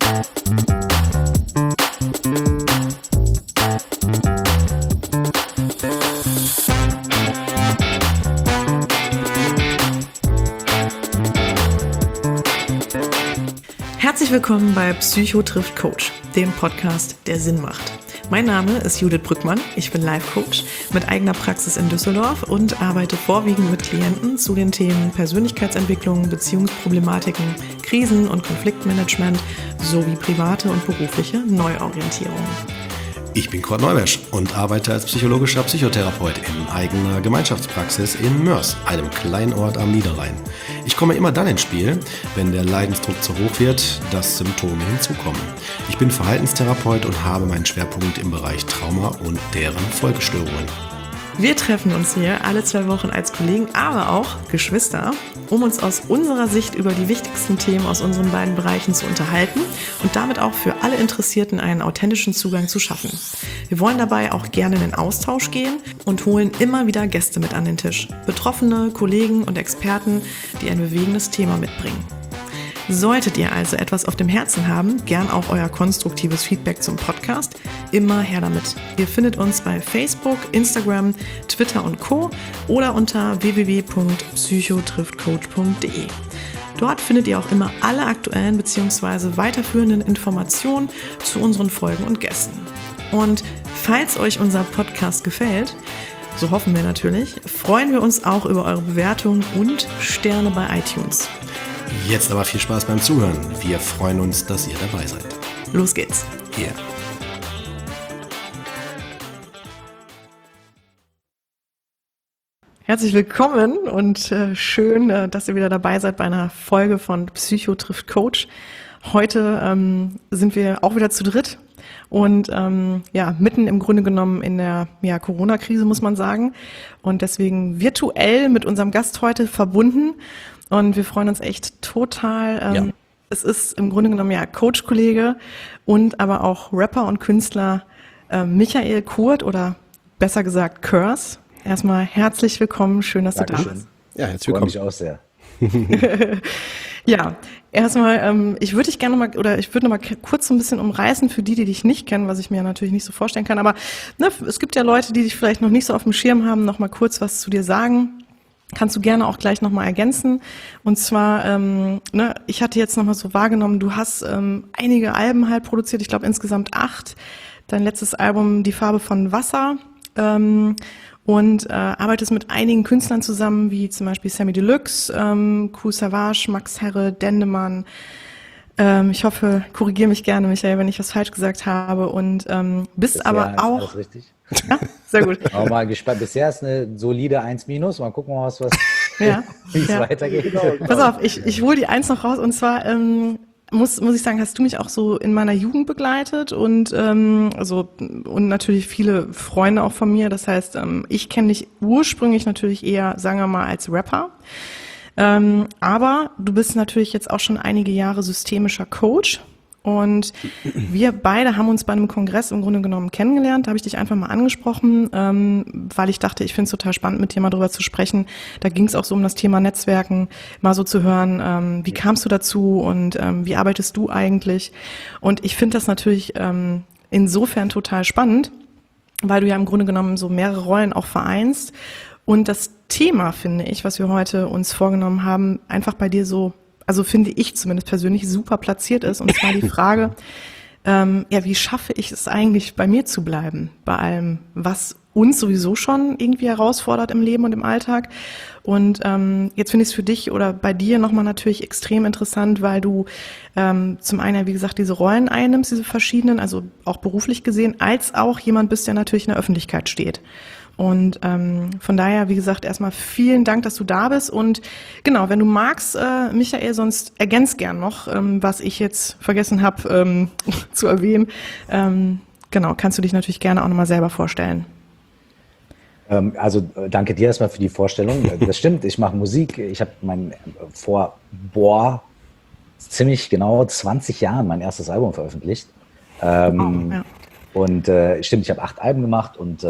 Herzlich willkommen bei Psycho trifft Coach, dem Podcast, der Sinn macht. Mein Name ist Judith Brückmann, ich bin Life-Coach mit eigener Praxis in Düsseldorf und arbeite vorwiegend mit Klienten zu den Themen Persönlichkeitsentwicklung, Beziehungsproblematiken, Krisen- und Konfliktmanagement sowie private und berufliche Neuorientierung. Ich bin Kurt Neumesch und arbeite als psychologischer Psychotherapeut in eigener Gemeinschaftspraxis in Mörs, einem kleinen Ort am Niederrhein. Ich komme immer dann ins Spiel, wenn der Leidensdruck zu hoch wird, dass Symptome hinzukommen. Ich bin Verhaltenstherapeut und habe meinen Schwerpunkt im Bereich Trauma und deren Folgestörungen. Wir treffen uns hier alle 2 Wochen als Kollegen, aber auch Geschwister, um uns aus unserer Sicht über die wichtigsten Themen aus unseren beiden Bereichen zu unterhalten und damit auch für alle Interessierten einen authentischen Zugang zu schaffen. Wir wollen dabei auch gerne in den Austausch gehen und holen immer wieder Gäste mit an den Tisch. Betroffene, Kollegen und Experten, die ein bewegendes Thema mitbringen. Solltet ihr also etwas auf dem Herzen haben, gern auch euer konstruktives Feedback zum Podcast, immer her damit. Ihr findet uns bei Facebook, Instagram, Twitter und Co. oder unter www.psychotrifftcoach.de. Dort findet ihr auch immer alle aktuellen bzw. weiterführenden Informationen zu unseren Folgen und Gästen. Und falls euch unser Podcast gefällt, so hoffen wir natürlich, freuen wir uns auch über eure Bewertungen und Sterne bei iTunes. Jetzt aber viel Spaß beim Zuhören. Wir freuen uns, dass ihr dabei seid. Los geht's. Hier. Herzlich willkommen und schön, dass ihr wieder dabei seid bei einer Folge von Psycho trifft Coach. Heute sind wir auch wieder zu dritt und mitten im Grunde genommen in der Corona-Krise, muss man sagen. Und deswegen virtuell mit unserem Gast heute verbunden. Und wir freuen uns echt total. Es ist im Grunde genommen Coach-Kollege und aber auch Rapper und Künstler Michael Kurt oder besser gesagt Curse. Erstmal herzlich willkommen, schön, dass Dankeschön. du da bist. Ja, herzlich willkommen. Freue mich auch sehr. Ja, erstmal, ich würde noch mal kurz so ein bisschen umreißen für die dich nicht kennen, was ich mir natürlich nicht so vorstellen kann. Aber es gibt ja Leute, die dich vielleicht noch nicht so auf dem Schirm haben, noch mal kurz was zu dir sagen. Kannst du gerne auch gleich nochmal ergänzen. Und zwar, ich hatte jetzt nochmal so wahrgenommen, du hast einige Alben halt produziert, ich glaube insgesamt 8. Dein letztes Album, Die Farbe von Wasser. Und arbeitest mit einigen Künstlern zusammen, wie zum Beispiel Sammy Deluxe, Kool Savas, Max Herre, Dendemann. Ich hoffe, korrigiere mich gerne, Michael, wenn ich was falsch gesagt habe. Und bist aber auch... Alles richtig. Ja, sehr gut. Aber mal gespannt. Bisher ist eine solide 1-. Mal gucken, wie es weitergeht. Genau. Pass auf, ich hole die 1 noch raus. Und zwar muss ich sagen, hast du mich auch so in meiner Jugend begleitet und und natürlich viele Freunde auch von mir. Das heißt, ich kenne dich ursprünglich natürlich eher, sagen wir mal, als Rapper. Aber du bist natürlich jetzt auch schon einige Jahre systemischer Coach. Und wir beide haben uns bei einem Kongress im Grunde genommen kennengelernt. Da habe ich dich einfach mal angesprochen, weil ich dachte, ich finde es total spannend, mit dir mal drüber zu sprechen. Da ging es auch so um das Thema Netzwerken, mal so zu hören, wie kamst du dazu und wie arbeitest du eigentlich? Und ich finde das natürlich insofern total spannend, weil du ja im Grunde genommen so mehrere Rollen auch vereinst. Und das Thema, finde ich, was wir heute uns vorgenommen haben, einfach bei dir so, also finde ich zumindest persönlich, super platziert ist. Und zwar die Frage, wie schaffe ich es eigentlich, bei mir zu bleiben? Bei allem, was uns sowieso schon irgendwie herausfordert im Leben und im Alltag. Und jetzt finde ich es für dich oder bei dir nochmal natürlich extrem interessant, weil du zum einen, wie gesagt, diese Rollen einnimmst, diese verschiedenen, also auch beruflich gesehen, als auch jemand bist, der natürlich in der Öffentlichkeit steht. Und von daher, wie gesagt, erstmal vielen Dank, dass du da bist. Und genau, wenn du magst, Michael, sonst ergänz gern noch, was ich jetzt vergessen habe zu erwähnen. Genau, kannst du dich natürlich gerne auch nochmal selber vorstellen. Also danke dir erstmal für die Vorstellung. Das stimmt, ich mache Musik. Ich habe vor ziemlich genau 20 Jahren mein erstes Album veröffentlicht. Und stimmt, ich habe 8 Alben gemacht und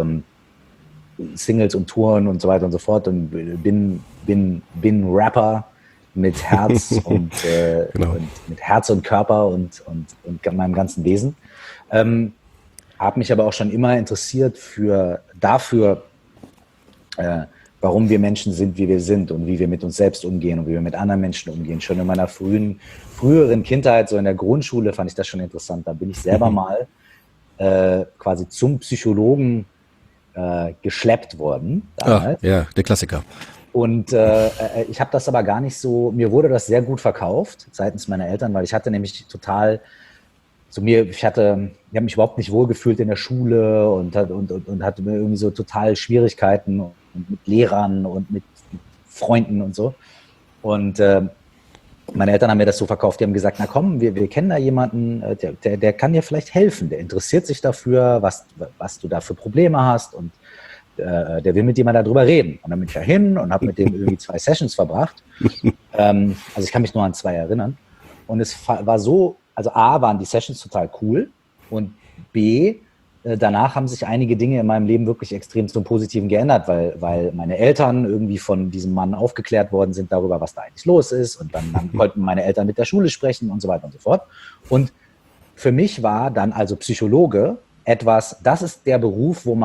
Singles und Touren und so weiter und so fort und bin Rapper mit Herz und, Genau. und mit Herz und Körper und meinem ganzen Wesen. Habe mich aber auch schon immer interessiert dafür, warum wir Menschen sind, wie wir sind und wie wir mit uns selbst umgehen und wie wir mit anderen Menschen umgehen. Schon in meiner früheren Kindheit, so in der Grundschule, fand ich das schon interessant. Da bin ich selber mal quasi zum Psychologen geschleppt worden. Damals. Ja, der Klassiker. Und ich habe das aber gar nicht so, mir wurde das sehr gut verkauft seitens meiner Eltern, weil ich hatte nämlich total, ich habe mich überhaupt nicht wohlgefühlt in der Schule und hatte mir irgendwie so total Schwierigkeiten und mit Lehrern und mit Freunden und so. Und meine Eltern haben mir das so verkauft, die haben gesagt, na komm, wir kennen da jemanden, der kann dir vielleicht helfen, der interessiert sich dafür, was du da für Probleme hast und der will mit dir mal darüber reden. Und dann bin ich da hin und habe mit dem irgendwie 2 Sessions verbracht. Also ich kann mich nur an 2 erinnern. Und es war so, also A, waren die Sessions total cool und B, danach haben sich einige Dinge in meinem Leben wirklich extrem zum Positiven geändert, weil meine Eltern irgendwie von diesem Mann aufgeklärt worden sind darüber, was da eigentlich los ist. Und dann konnten meine Eltern mit der Schule sprechen und so weiter und so fort. Und für mich war dann also Psychologe das ist der Beruf, wo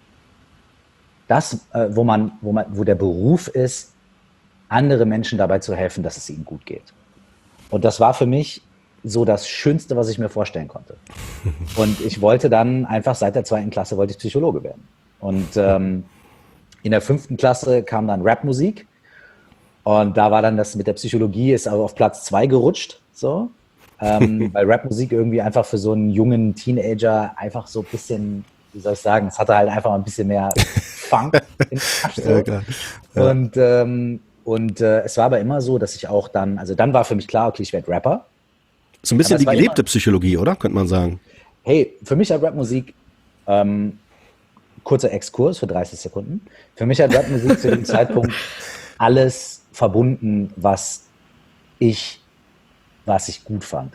der Beruf ist, andere Menschen dabei zu helfen, dass es ihnen gut geht. Und das war für mich so das Schönste, was ich mir vorstellen konnte. Und ich wollte dann einfach seit der 2. Klasse wollte ich Psychologe werden. Und in der 5. Klasse kam dann Rapmusik. Und da war dann das mit der Psychologie ist aber auf Platz 2 gerutscht. So. Weil Rapmusik irgendwie einfach für so einen jungen Teenager einfach so ein bisschen, wie soll ich sagen, es hatte halt einfach ein bisschen mehr Funk in der Tasche. Ja. Und es war aber immer so, dass ich auch dann war für mich klar, okay, ich werde Rapper. So ein bisschen die gelebte Psychologie, oder? Könnte man sagen. Hey, für mich hat Rapmusik, kurzer Exkurs für 30 Sekunden, für mich hat Rapmusik zu dem Zeitpunkt alles verbunden, was ich gut fand.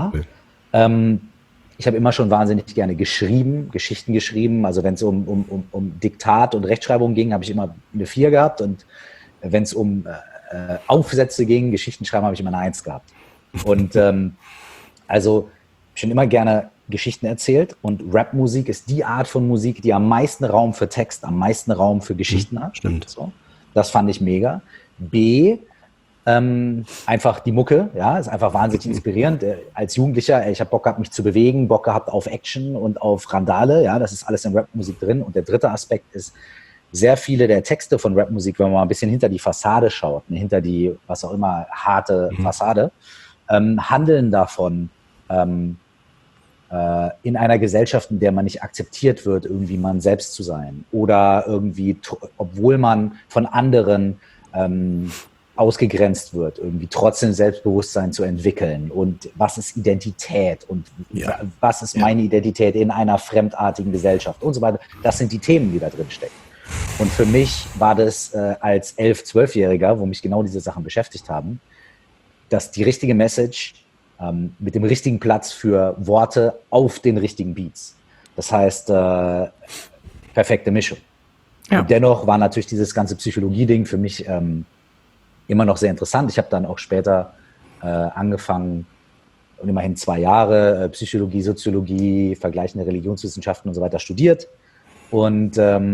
Ich habe immer schon wahnsinnig gerne Geschichten geschrieben. Also wenn es um Diktat und Rechtschreibung ging, habe ich immer eine 4 gehabt. Und wenn es um Aufsätze ging, Geschichten schreiben, habe ich immer eine 1 gehabt. Und also schon immer gerne Geschichten erzählt. Und Rapmusik ist die Art von Musik, die am meisten Raum für Text, am meisten Raum für Geschichten hat. Stimmt. So. Das fand ich mega. B, einfach die Mucke, ja, ist einfach wahnsinnig inspirierend. Als Jugendlicher, ich habe Bock gehabt, mich zu bewegen, Bock gehabt auf Action und auf Randale, ja, das ist alles in Rapmusik drin. Und der dritte Aspekt ist, sehr viele der Texte von Rapmusik, wenn man mal ein bisschen hinter die Fassade schaut, hinter die, was auch immer, harte Fassade, handeln davon, in einer Gesellschaft, in der man nicht akzeptiert wird, irgendwie man selbst zu sein. Oder irgendwie, obwohl man von anderen ausgegrenzt wird, irgendwie trotzdem Selbstbewusstsein zu entwickeln und was ist Identität und was ist meine Identität in einer fremdartigen Gesellschaft und so weiter. Das sind die Themen, die da drin stecken. Und für mich war das als 11-, 12-Jähriger, wo mich genau diese Sachen beschäftigt haben, dass die richtige Message mit dem richtigen Platz für Worte auf den richtigen Beats. Das heißt, perfekte Mischung. Ja. Und dennoch war natürlich dieses ganze Psychologie-Ding für mich immer noch sehr interessant. Ich habe dann auch später angefangen, und immerhin 2 Jahre Psychologie, Soziologie, vergleichende Religionswissenschaften und so weiter studiert und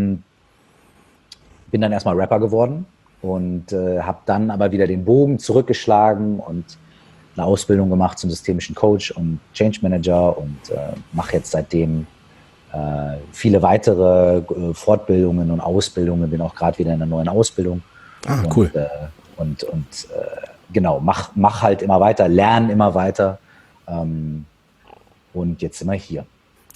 bin dann erstmal Rapper geworden und habe dann aber wieder den Bogen zurückgeschlagen und eine Ausbildung gemacht zum systemischen Coach und Change Manager und mache jetzt seitdem viele weitere Fortbildungen und Ausbildungen, bin auch gerade wieder in einer neuen Ausbildung. Cool. Und genau, mach halt immer weiter, lerne immer weiter und jetzt sind wir hier.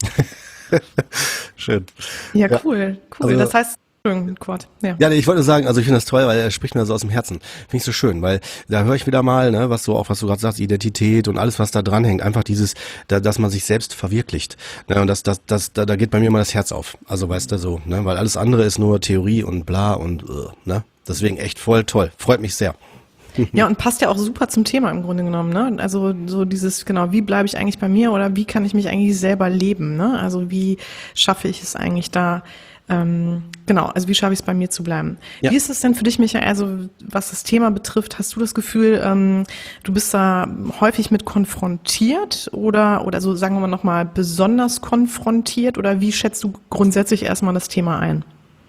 Schön. Ja, cool. Also, das heißt, Quad. Ja, ich wollte sagen, also ich finde das toll, weil er spricht mir so aus dem Herzen. Finde ich so schön, weil da höre ich wieder mal, ne, was du gerade sagst, Identität und alles, was da dran hängt, einfach dieses, dass man sich selbst verwirklicht. Ne, und da geht bei mir mal das Herz auf. Also weißt du so, ne, weil alles andere ist nur Theorie und bla und ne. Deswegen echt voll toll. Freut mich sehr. Ja, und passt ja auch super zum Thema im Grunde genommen, ne? Also so dieses, genau, wie bleibe ich eigentlich bei mir oder wie kann ich mich eigentlich selber leben, ne? Also wie schaffe ich es eigentlich da, Genau, also wie schaffe ich es, bei mir zu bleiben? Ja. Wie ist es denn für dich, Michael, also was das Thema betrifft, hast du das Gefühl, du bist da häufig mit konfrontiert oder so, sagen wir mal nochmal, besonders konfrontiert oder wie schätzt du grundsätzlich erstmal das Thema ein?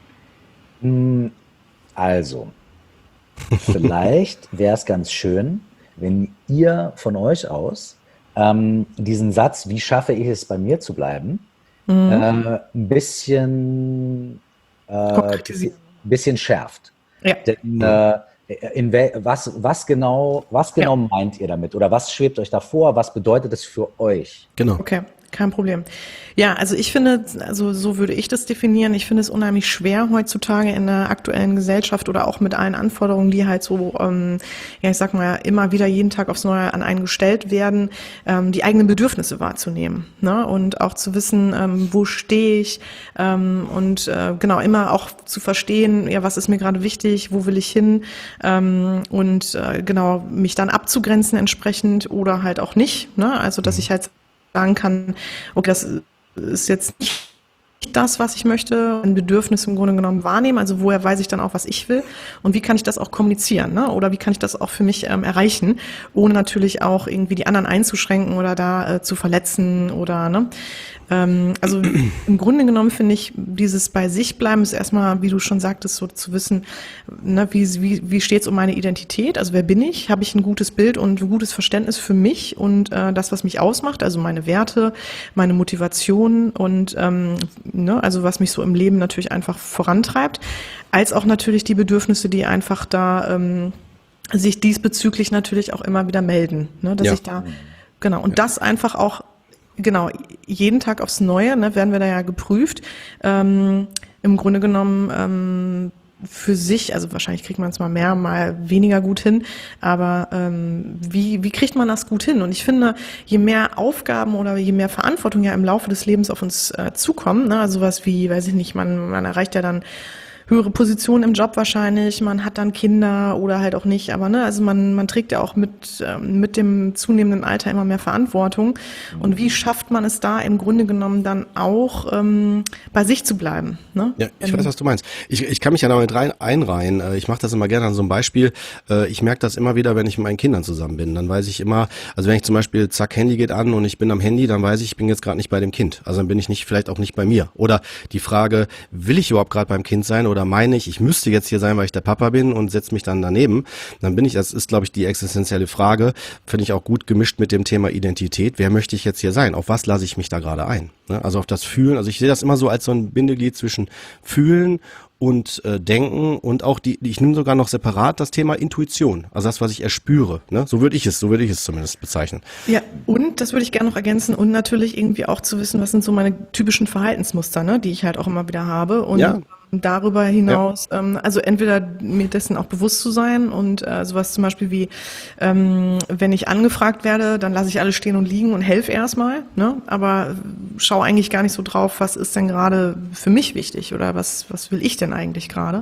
Also, vielleicht wäre es ganz schön, wenn ihr von euch aus diesen Satz, wie schaffe ich es, bei mir zu bleiben, ein Konkretisieren. bisschen schärft. Ja, Denn was ja. genau meint ihr damit? Oder was schwebt euch da vor? Was bedeutet es für euch? Genau. Okay, kein Problem. Ja, also ich finde, also so würde ich das definieren. Ich finde es unheimlich schwer heutzutage in der aktuellen Gesellschaft oder auch mit allen Anforderungen, die halt so, ja, ich sag mal, immer wieder jeden Tag aufs Neue an einen gestellt werden, die eigenen Bedürfnisse wahrzunehmen, ne? Und auch zu wissen, wo stehe ich, genau, immer auch zu verstehen, ja, was ist mir gerade wichtig, wo will ich hin, genau, mich dann abzugrenzen entsprechend oder halt auch nicht, ne? Also, dass ich halt sagen kann, okay, das ist jetzt nicht das, was ich möchte, ein Bedürfnis im Grunde genommen wahrnehmen, also woher weiß ich dann auch, was ich will und wie kann ich das auch kommunizieren, ne? Oder wie kann ich das auch für mich erreichen, ohne natürlich auch irgendwie die anderen einzuschränken oder da zu verletzen oder, ne? Also im Grunde genommen finde ich, dieses bei sich bleiben ist erstmal, wie du schon sagtest, so zu wissen, ne, wie steht es um meine Identität, also wer bin ich, habe ich ein gutes Bild und ein gutes Verständnis für mich und das, was mich ausmacht, also meine Werte, meine Motivation und ne, also was mich so im Leben natürlich einfach vorantreibt, als auch natürlich die Bedürfnisse, die einfach da sich diesbezüglich natürlich auch immer wieder melden, ne, dass Ja. ich da, genau, und das einfach auch, genau, jeden Tag aufs Neue, ne, werden wir da ja geprüft, im Grunde genommen für sich, also wahrscheinlich kriegt man es mal mehr, mal weniger gut hin, aber wie kriegt man das gut hin? Und ich finde, je mehr Aufgaben oder je mehr Verantwortung ja im Laufe des Lebens auf uns zukommen, ne, also sowas wie, weiß ich nicht, man erreicht ja dann höhere Position im Job wahrscheinlich, man hat dann Kinder oder halt auch nicht, aber ne, also man trägt ja auch mit dem zunehmenden Alter immer mehr Verantwortung. Und wie schafft man es da im Grunde genommen dann auch bei sich zu bleiben? Ne? Ja, ich weiß, was du meinst. Ich kann mich ja da mit einreihen. Ich mache das immer gerne an so einem Beispiel. Ich merke das immer wieder, wenn ich mit meinen Kindern zusammen bin. Dann weiß ich immer, also wenn ich zum Beispiel, zack, Handy geht an und ich bin am Handy, dann weiß ich bin jetzt gerade nicht bei dem Kind. Also dann bin ich vielleicht auch nicht bei mir. Oder die Frage, will ich überhaupt gerade beim Kind sein oder meine ich müsste jetzt hier sein, weil ich der Papa bin und setze mich dann daneben. Dann bin ich, das ist, glaube ich, die existenzielle Frage, finde ich auch gut gemischt mit dem Thema Identität. Wer möchte ich jetzt hier sein? Auf was lasse ich mich da gerade ein? Ne? Also auf das Fühlen. Also ich sehe das immer so als so ein Bindeglied zwischen Fühlen und Denken und auch ich nehme sogar noch separat das Thema Intuition, also das, was ich erspüre, ne? So würde ich es zumindest bezeichnen. Ja, und das würde ich gerne noch ergänzen und natürlich irgendwie auch zu wissen, was sind so meine typischen Verhaltensmuster, ne, die ich halt auch immer wieder habe und Ja. darüber hinaus, also entweder mir dessen auch bewusst zu sein und sowas zum Beispiel wie, wenn ich angefragt werde, dann lasse ich alles stehen und liegen und helfe erstmal, ne, aber schaue eigentlich gar nicht so drauf, was ist denn gerade für mich wichtig oder was will ich denn eigentlich gerade?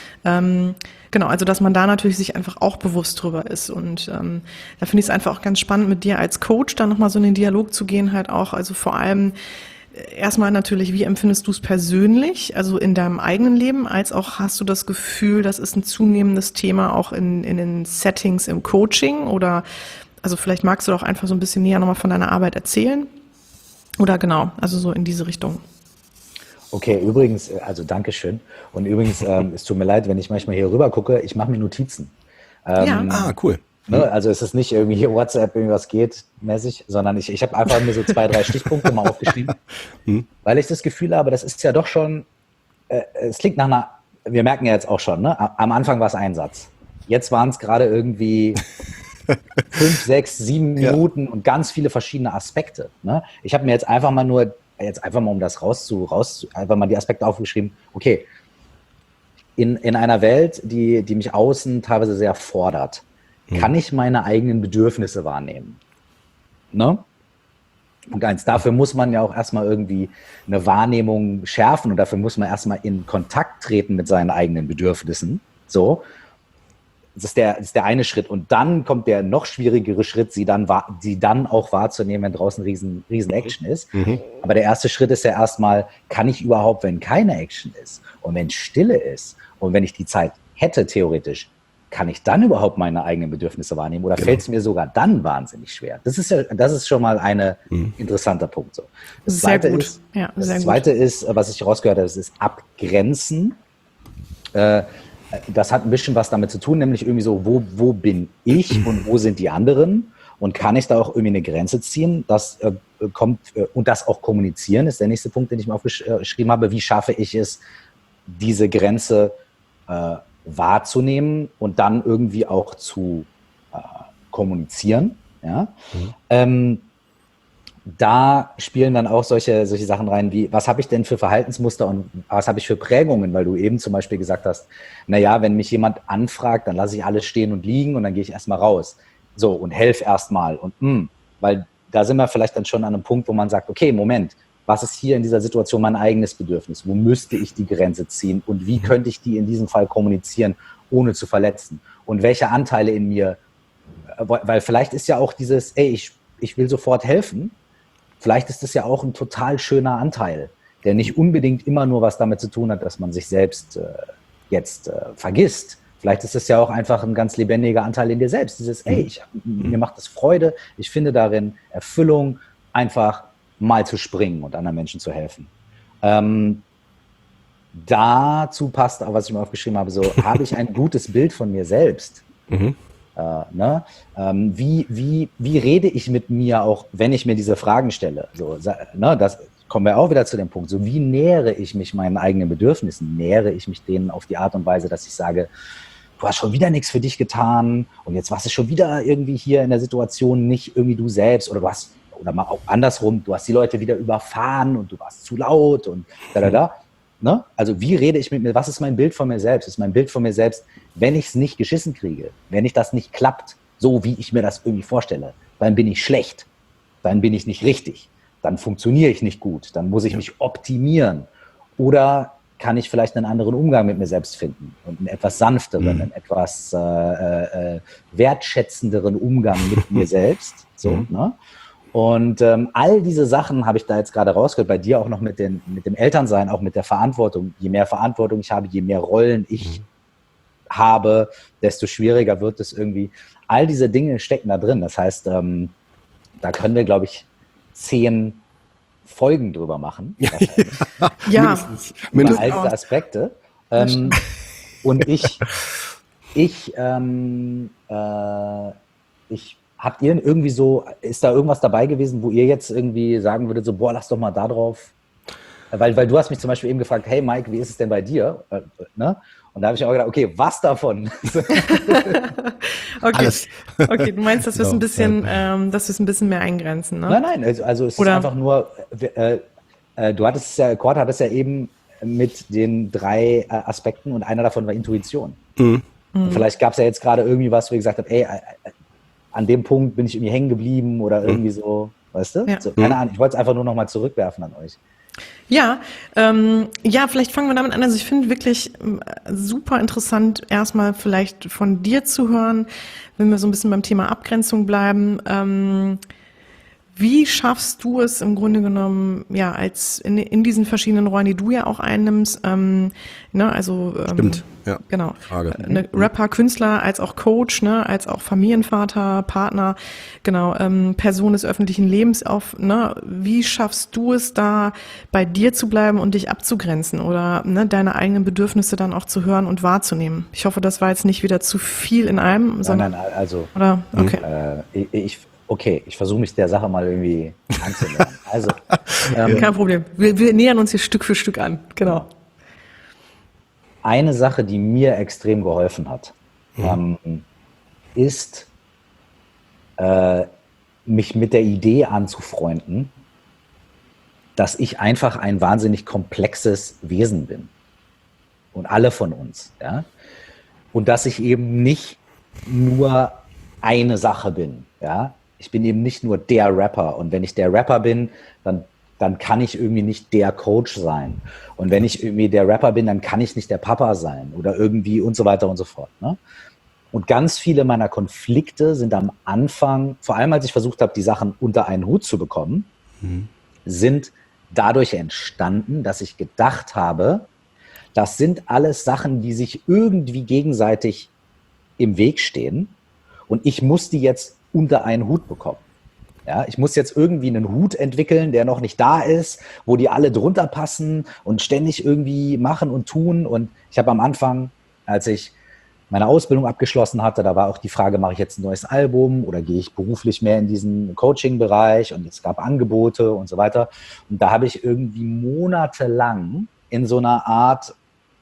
Genau, also dass man da natürlich sich einfach auch bewusst drüber ist und da finde ich es einfach auch ganz spannend, mit dir als Coach dann nochmal so in den Dialog zu gehen, halt auch, also vor allem erstmal natürlich, wie empfindest du es persönlich, also in deinem eigenen Leben, als auch hast du das Gefühl, das ist ein zunehmendes Thema auch in den Settings im Coaching oder, also vielleicht magst du doch einfach so ein bisschen näher nochmal von deiner Arbeit erzählen oder genau, also so in diese Richtung. Okay, übrigens, also Dankeschön. Und übrigens, es tut mir leid, wenn ich manchmal hier rüber gucke, ich mache mir Notizen. Ja. Cool. Ne? Also es ist nicht irgendwie hier WhatsApp, irgendwas geht mäßig, sondern ich habe einfach mir so 2, 3 Stichpunkte mal aufgeschrieben, weil ich das Gefühl habe, das ist ja doch schon, es klingt nach einer, wir merken ja jetzt auch schon, ne? Am Anfang war es ein Satz. Jetzt waren es gerade irgendwie 5, 6, 7 Minuten und ganz viele verschiedene Aspekte. Ne? Ich habe mir jetzt einfach mal um das einfach mal die Aspekte aufgeschrieben, okay, in einer Welt, die mich außen teilweise sehr fordert, kann ich meine eigenen Bedürfnisse wahrnehmen. Ne? Und dafür muss man ja auch erstmal irgendwie eine Wahrnehmung schärfen und dafür muss man erstmal in Kontakt treten mit seinen eigenen Bedürfnissen. So. das ist der eine Schritt. Und dann kommt der noch schwierigere Schritt, sie dann auch wahrzunehmen, wenn draußen riesen Action ist. Aber der erste Schritt ist ja erstmal, kann ich überhaupt, wenn keine Action ist und wenn Stille ist und wenn ich die Zeit hätte theoretisch, kann ich dann überhaupt meine eigenen Bedürfnisse wahrnehmen oder fällt es mir sogar dann wahnsinnig schwer? Das ist schon mal ein interessanter Punkt. So. Das Zweite ist, was ich rausgehört habe, das ist Abgrenzen. Das hat ein bisschen was damit zu tun, nämlich irgendwie so, wo bin ich und wo sind die anderen? Und kann ich da auch irgendwie eine Grenze ziehen? Das und das auch kommunizieren, ist der nächste Punkt, den ich mir aufgeschrieben habe. Wie schaffe ich es, diese Grenze wahrzunehmen und dann irgendwie auch zu kommunizieren. Ja? Da spielen dann auch solche Sachen rein wie, was habe ich denn für Verhaltensmuster und was habe ich für Prägungen, weil du eben zum Beispiel gesagt hast, naja, wenn mich jemand anfragt, dann lasse ich alles stehen und liegen und dann gehe ich erstmal raus. So, und helf erstmal. Und weil da sind wir vielleicht dann schon an einem Punkt, wo man sagt, okay, Moment, was ist hier in dieser Situation mein eigenes Bedürfnis? Wo müsste ich die Grenze ziehen? Und wie könnte ich die in diesem Fall kommunizieren, ohne zu verletzen? Und welche Anteile in mir, weil vielleicht ist ja auch dieses, ich will sofort helfen, vielleicht ist das ja auch ein total schöner Anteil, der nicht unbedingt immer nur was damit zu tun hat, dass man sich selbst jetzt vergisst. Vielleicht ist es ja auch einfach ein ganz lebendiger Anteil in dir selbst. Dieses, mir macht das Freude, ich finde darin Erfüllung, einfach mal zu springen und anderen Menschen zu helfen. Dazu passt auch, was ich mir aufgeschrieben habe, so, habe ich ein gutes Bild von mir selbst? Wie rede ich mit mir auch, wenn ich mir diese Fragen stelle? So, das kommen wir auch wieder zu dem Punkt. So, wie nähere ich mich meinen eigenen Bedürfnissen? Nähere ich mich denen auf die Art und Weise, dass ich sage, du hast schon wieder nichts für dich getan und jetzt warst du schon wieder irgendwie hier in der Situation nicht irgendwie du selbst oder mal auch andersrum, du hast die Leute wieder überfahren und du warst zu laut und Ne? Also wie rede ich mit mir, was ist mein Bild von mir selbst? Ist mein Bild von mir selbst, wenn ich es nicht geschissen kriege, wenn ich das nicht klappt, so wie ich mir das irgendwie vorstelle, dann bin ich schlecht, dann bin ich nicht richtig, dann funktioniere ich nicht gut, dann muss ich mich optimieren. Oder kann ich vielleicht einen anderen Umgang mit mir selbst finden und einen etwas sanfteren, einen etwas wertschätzenderen Umgang mit mir selbst. So, ne? Und all diese Sachen habe ich da jetzt gerade rausgehört, bei dir auch noch mit dem Elternsein, auch mit der Verantwortung. Je mehr Verantwortung ich habe, je mehr Rollen ich habe, desto schwieriger wird es irgendwie. All diese Dinge stecken da drin. Das heißt, da können wir, glaube ich, 10 Folgen drüber machen. Ja, über all diese Aspekte. Und habt ihr irgendwie so, ist da irgendwas dabei gewesen, wo ihr jetzt irgendwie sagen würdet, so, boah, lass doch mal da drauf. Weil du hast mich zum Beispiel eben gefragt, hey Mike, wie ist es denn bei dir? Ne? Und da habe ich auch gedacht, okay, was davon? Okay, du meinst, dass wir es ein bisschen mehr eingrenzen, ne? Nein, also es ist einfach nur, Cord hat es ja eben mit den 3 Aspekten und einer davon war Intuition. Und vielleicht gab es ja jetzt gerade irgendwie was, wo ihr gesagt habt, an dem Punkt bin ich irgendwie hängen geblieben oder irgendwie so, weißt du? Ja. So, keine Ahnung, ich wollte es einfach nur nochmal zurückwerfen an euch. Ja, vielleicht fangen wir damit an. Also ich finde wirklich super interessant, erstmal vielleicht von dir zu hören, wenn wir so ein bisschen beim Thema Abgrenzung bleiben. Wie schaffst du es im Grunde genommen, ja, als in diesen verschiedenen Rollen, die du ja auch einnimmst, Stimmt, ja. Genau. Rapper, Künstler, als auch Coach, ne, als auch Familienvater, Partner, genau, Person des öffentlichen Lebens wie schaffst du es da, bei dir zu bleiben und dich abzugrenzen oder deine eigenen Bedürfnisse dann auch zu hören und wahrzunehmen? Ich hoffe, das war jetzt nicht wieder zu viel in einem, sondern. Nein, also. Oder? Okay. Ich versuche mich der Sache mal irgendwie anzunähern. Also, kein Problem. Wir nähern uns hier Stück für Stück an. Genau. Eine Sache, die mir extrem geholfen hat, ist, mich mit der Idee anzufreunden, dass ich einfach ein wahnsinnig komplexes Wesen bin. Und alle von uns. Ja? Und dass ich eben nicht nur eine Sache bin. Ja? Ich bin eben nicht nur der Rapper. Und wenn ich der Rapper bin, dann kann ich irgendwie nicht der Coach sein. Und wenn ich irgendwie der Rapper bin, dann kann ich nicht der Papa sein oder irgendwie und so weiter und so fort. Ne? Und ganz viele meiner Konflikte sind am Anfang, vor allem als ich versucht habe, die Sachen unter einen Hut zu bekommen, sind dadurch entstanden, dass ich gedacht habe, das sind alles Sachen, die sich irgendwie gegenseitig im Weg stehen und ich muss die jetzt unter einen Hut bekommen. Ja, ich muss jetzt irgendwie einen Hut entwickeln, der noch nicht da ist, wo die alle drunter passen und ständig irgendwie machen und tun. Und ich habe am Anfang, als ich meine Ausbildung abgeschlossen hatte, da war auch die Frage, mache ich jetzt ein neues Album oder gehe ich beruflich mehr in diesen Coaching-Bereich, und es gab Angebote und so weiter. Und da habe ich irgendwie monatelang in so einer Art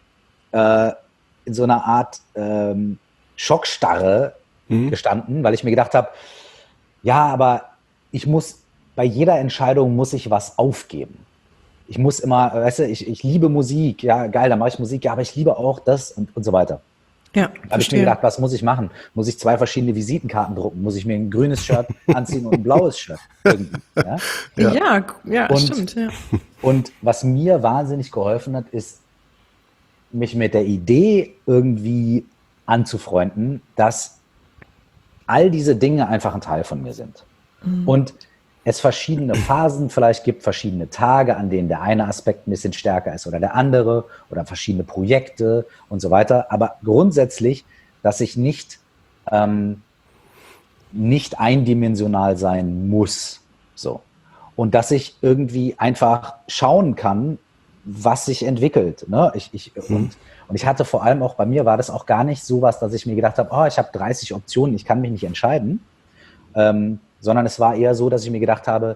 Schockstarre gestanden, weil ich mir gedacht habe, ja, aber ich muss, bei jeder Entscheidung muss ich was aufgeben. Ich muss immer, weißt du, ich liebe Musik, ja geil, dann mache ich Musik, ja, aber ich liebe auch das und so weiter. Ja, Da habe ich mir gedacht, was muss ich machen? Muss ich 2 verschiedene Visitenkarten drucken? Muss ich mir ein grünes Shirt anziehen und ein blaues Shirt? Irgendwie, ja? Stimmt. Ja. Und was mir wahnsinnig geholfen hat, ist, mich mit der Idee irgendwie anzufreunden, dass all diese Dinge einfach ein Teil von mir sind. Und es verschiedene Phasen vielleicht gibt, verschiedene Tage, an denen der eine Aspekt ein bisschen stärker ist oder der andere, oder verschiedene Projekte und so weiter. Aber grundsätzlich, dass ich nicht eindimensional sein muss. So. Und dass ich irgendwie einfach schauen kann, was sich entwickelt. Ne? Und ich hatte vor allem auch, bei mir war das auch gar nicht sowas, dass ich mir gedacht habe, ich habe 30 Optionen, ich kann mich nicht entscheiden. Sondern es war eher so, dass ich mir gedacht habe,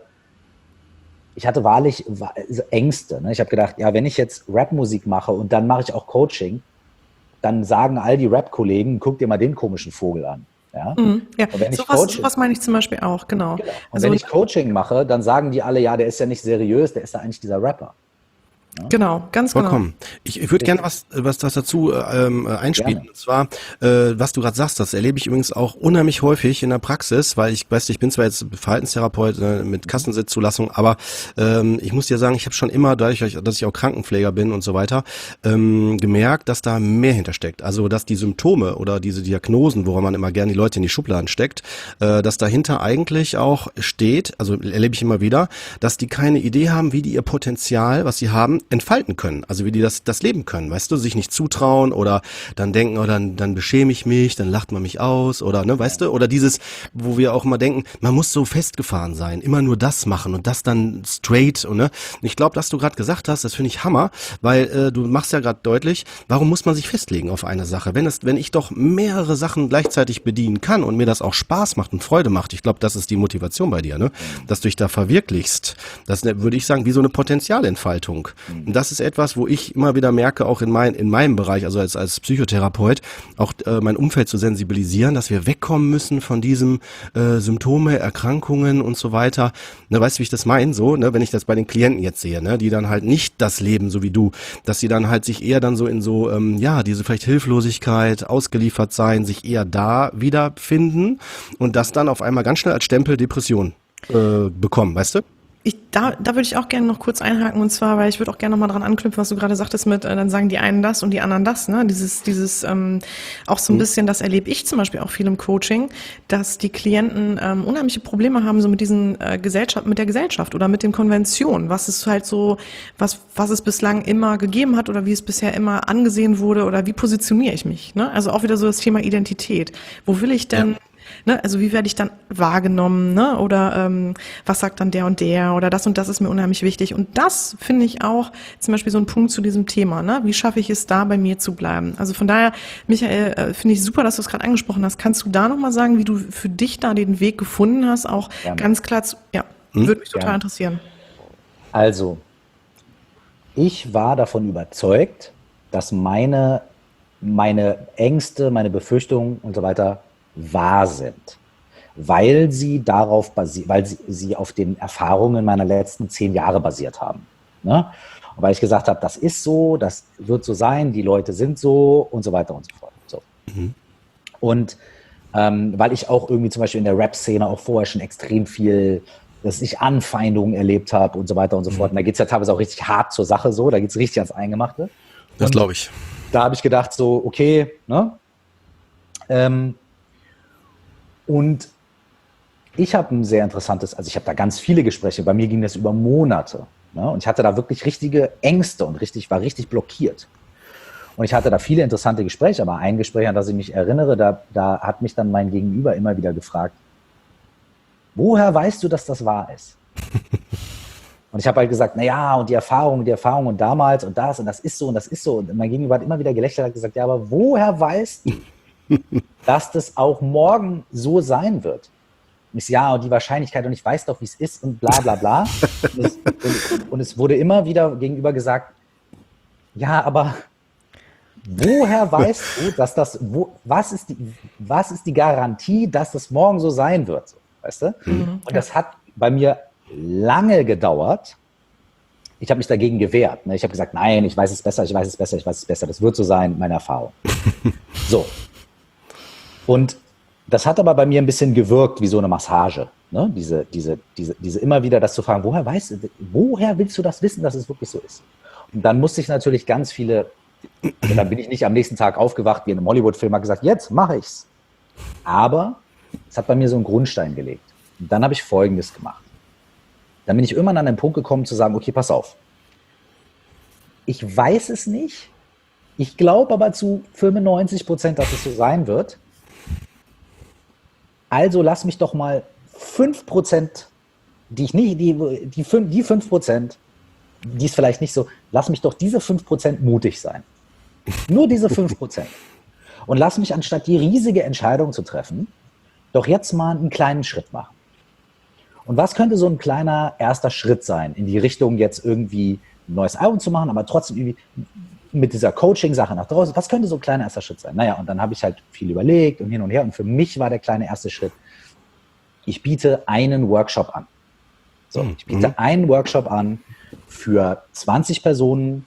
ich hatte wahrlich Ängste. Ne? Ich habe gedacht, ja, wenn ich jetzt Rapmusik mache und dann mache ich auch Coaching, dann sagen all die Rap-Kollegen, guck dir mal den komischen Vogel an. Ja? Ja. Und wenn sowas meine ich zum Beispiel auch, genau. Und also, wenn ich Coaching mache, dann sagen die alle, ja, der ist ja nicht seriös, der ist ja eigentlich dieser Rapper. Ja? Genau, ganz Vollkommen. Genau. Ich würde gerne was dazu einspielen. Gerne. Und zwar, was du gerade sagst, das erlebe ich übrigens auch unheimlich häufig in der Praxis, weil ich bin zwar jetzt Verhaltenstherapeut mit Kassensitzzulassung, aber ich muss dir sagen, ich habe schon immer, dadurch, dass ich auch Krankenpfleger bin und so weiter, gemerkt, dass da mehr hintersteckt. Also, dass die Symptome oder diese Diagnosen, woran man immer gerne die Leute in die Schubladen steckt, dass dahinter eigentlich auch steht, also erlebe ich immer wieder, dass die keine Idee haben, wie die ihr Potenzial, was sie haben, entfalten können, also wie die das leben können, weißt du, sich nicht zutrauen oder dann denken, dann beschäme ich mich, dann lacht man mich aus oder, ne, weißt du, oder dieses, wo wir auch immer denken, man muss so festgefahren sein, immer nur das machen und das dann straight und ne, ich glaube, dass du gerade gesagt hast, das finde ich Hammer, weil du machst ja gerade deutlich, warum muss man sich festlegen auf eine Sache, wenn ich doch mehrere Sachen gleichzeitig bedienen kann und mir das auch Spaß macht und Freude macht, ich glaube, das ist die Motivation bei dir, ne, dass du dich da verwirklichst, das würde ich sagen, wie so eine Potenzialentfaltung. Und das ist etwas, wo ich immer wieder merke, auch in meinem Bereich, also als Psychotherapeut, auch mein Umfeld zu sensibilisieren, dass wir wegkommen müssen von diesem Symptome, Erkrankungen und so weiter. Ne, weißt du, wie ich das meine? So, ne, wenn ich das bei den Klienten jetzt sehe, ne, die dann halt nicht das leben, so wie du, dass sie dann halt sich eher dann so in so, diese vielleicht Hilflosigkeit, ausgeliefert sein, sich eher da wiederfinden und das dann auf einmal ganz schnell als Stempel Depression bekommen, weißt du? Da würde ich auch gerne noch kurz einhaken, und zwar, weil ich würde auch gerne nochmal dran anknüpfen, was du gerade sagtest mit, dann sagen die einen das und die anderen das, ne? Dieses auch so ein bisschen, das erlebe ich zum Beispiel auch viel im Coaching, dass die Klienten unheimliche Probleme haben, so mit diesen mit der Gesellschaft oder mit den Konventionen, was es halt so, was es bislang immer gegeben hat oder wie es bisher immer angesehen wurde oder wie positioniere ich mich, ne? Also auch wieder so das Thema Identität. Wo will ich denn Ne, also wie werde ich dann wahrgenommen, ne? Oder was sagt dann der und der oder das und das ist mir unheimlich wichtig. Und das finde ich auch zum Beispiel so ein Punkt zu diesem Thema. Ne? Wie schaffe ich es da, bei mir zu bleiben? Also von daher, Michael, finde ich super, dass du es gerade angesprochen hast. Kannst du da nochmal sagen, wie du für dich da den Weg gefunden hast? Auch ganz klar würde mich total interessieren. Also, ich war davon überzeugt, dass meine Ängste, meine Befürchtungen und so weiter wahr sind, weil sie auf den Erfahrungen meiner letzten 10 Jahre basiert haben. Ne? Und weil ich gesagt habe, das ist so, das wird so sein, die Leute sind so und so weiter und so fort. So. Und weil ich auch irgendwie zum Beispiel in der Rap-Szene auch vorher schon extrem viel, dass ich Anfeindungen erlebt habe und so weiter und so fort. Und da geht es ja teilweise auch richtig hart zur Sache so, da geht es richtig ans Eingemachte. Das glaube ich. Da habe ich gedacht so, okay, ne? Und ich habe ein sehr interessantes, also ich habe da ganz viele Gespräche, bei mir ging das über Monate. Ne? Und ich hatte da wirklich richtige Ängste und war richtig blockiert. Und ich hatte da viele interessante Gespräche, aber ein Gespräch, an das ich mich erinnere, da hat mich dann mein Gegenüber immer wieder gefragt, woher weißt du, dass das wahr ist? Und ich habe halt gesagt, naja, und die Erfahrung und damals und das ist so und das ist so. Und mein Gegenüber hat immer wieder gelächelt und hat gesagt, ja, aber woher weißt du, dass das auch morgen so sein wird? Und ich so, ja, und die Wahrscheinlichkeit und ich weiß doch, wie es ist und bla bla bla. Und es wurde immer wieder gegenüber gesagt, ja, aber woher weißt du, dass was ist die Garantie, dass das morgen so sein wird? So, weißt du? Und das hat bei mir lange gedauert. Ich habe mich dagegen gewehrt. Ne? Ich habe gesagt, nein, ich weiß es besser. Das wird so sein, meine Erfahrung. So. Und das hat aber bei mir ein bisschen gewirkt wie so eine Massage. Ne? Diese immer wieder das zu fragen, woher willst du das wissen, dass es wirklich so ist? Und dann musste ich natürlich ganz viele, dann bin ich nicht am nächsten Tag aufgewacht wie in einem Hollywood-Film, habe gesagt, jetzt mache ich's. Aber es hat bei mir so einen Grundstein gelegt. Und dann habe ich Folgendes gemacht. Dann bin ich irgendwann an den Punkt gekommen zu sagen, okay, pass auf. Ich weiß es nicht. Ich glaube aber zu 95%, dass es so sein wird. Also lass mich doch mal 5%, die 5%, die ist vielleicht nicht so, lass mich doch diese 5% mutig sein. Nur diese 5%. Und lass mich, anstatt die riesige Entscheidung zu treffen, doch jetzt mal einen kleinen Schritt machen. Und was könnte so ein kleiner erster Schritt sein, in die Richtung jetzt irgendwie ein neues Album zu machen, aber trotzdem irgendwie mit dieser Coaching-Sache nach draußen, was könnte so ein kleiner erster Schritt sein? Naja, und dann habe ich halt viel überlegt und hin und her. Und für mich war der kleine erste Schritt, ich biete einen Workshop an. So, ich biete einen Workshop an für 20 Personen.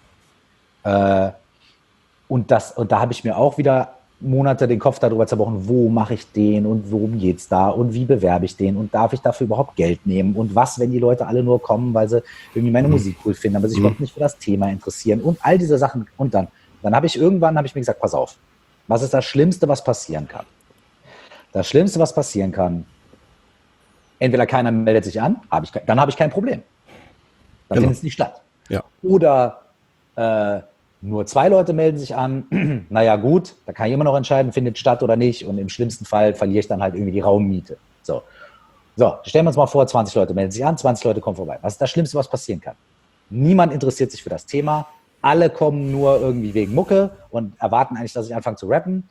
Und da habe ich mir auch wieder Monate den Kopf darüber zerbrochen, wo mache ich den und worum geht's da und wie bewerbe ich den und darf ich dafür überhaupt Geld nehmen und was, wenn die Leute alle nur kommen, weil sie irgendwie meine Musik cool finden, aber sich überhaupt nicht für das Thema interessieren und all diese Sachen. Und dann habe ich mir gesagt, pass auf, was ist das Schlimmste, was passieren kann? Das Schlimmste, was passieren kann, entweder keiner meldet sich an, dann habe ich kein Problem. Dann findet es nicht statt. Ja. Oder nur 2 Leute melden sich an, naja gut, da kann ich immer noch entscheiden, findet statt oder nicht und im schlimmsten Fall verliere ich dann halt irgendwie die Raummiete. So, stellen wir uns mal vor, 20 Leute melden sich an, 20 Leute kommen vorbei. Was ist das Schlimmste, was passieren kann? Niemand interessiert sich für das Thema, alle kommen nur irgendwie wegen Mucke und erwarten eigentlich, dass ich anfange zu rappen.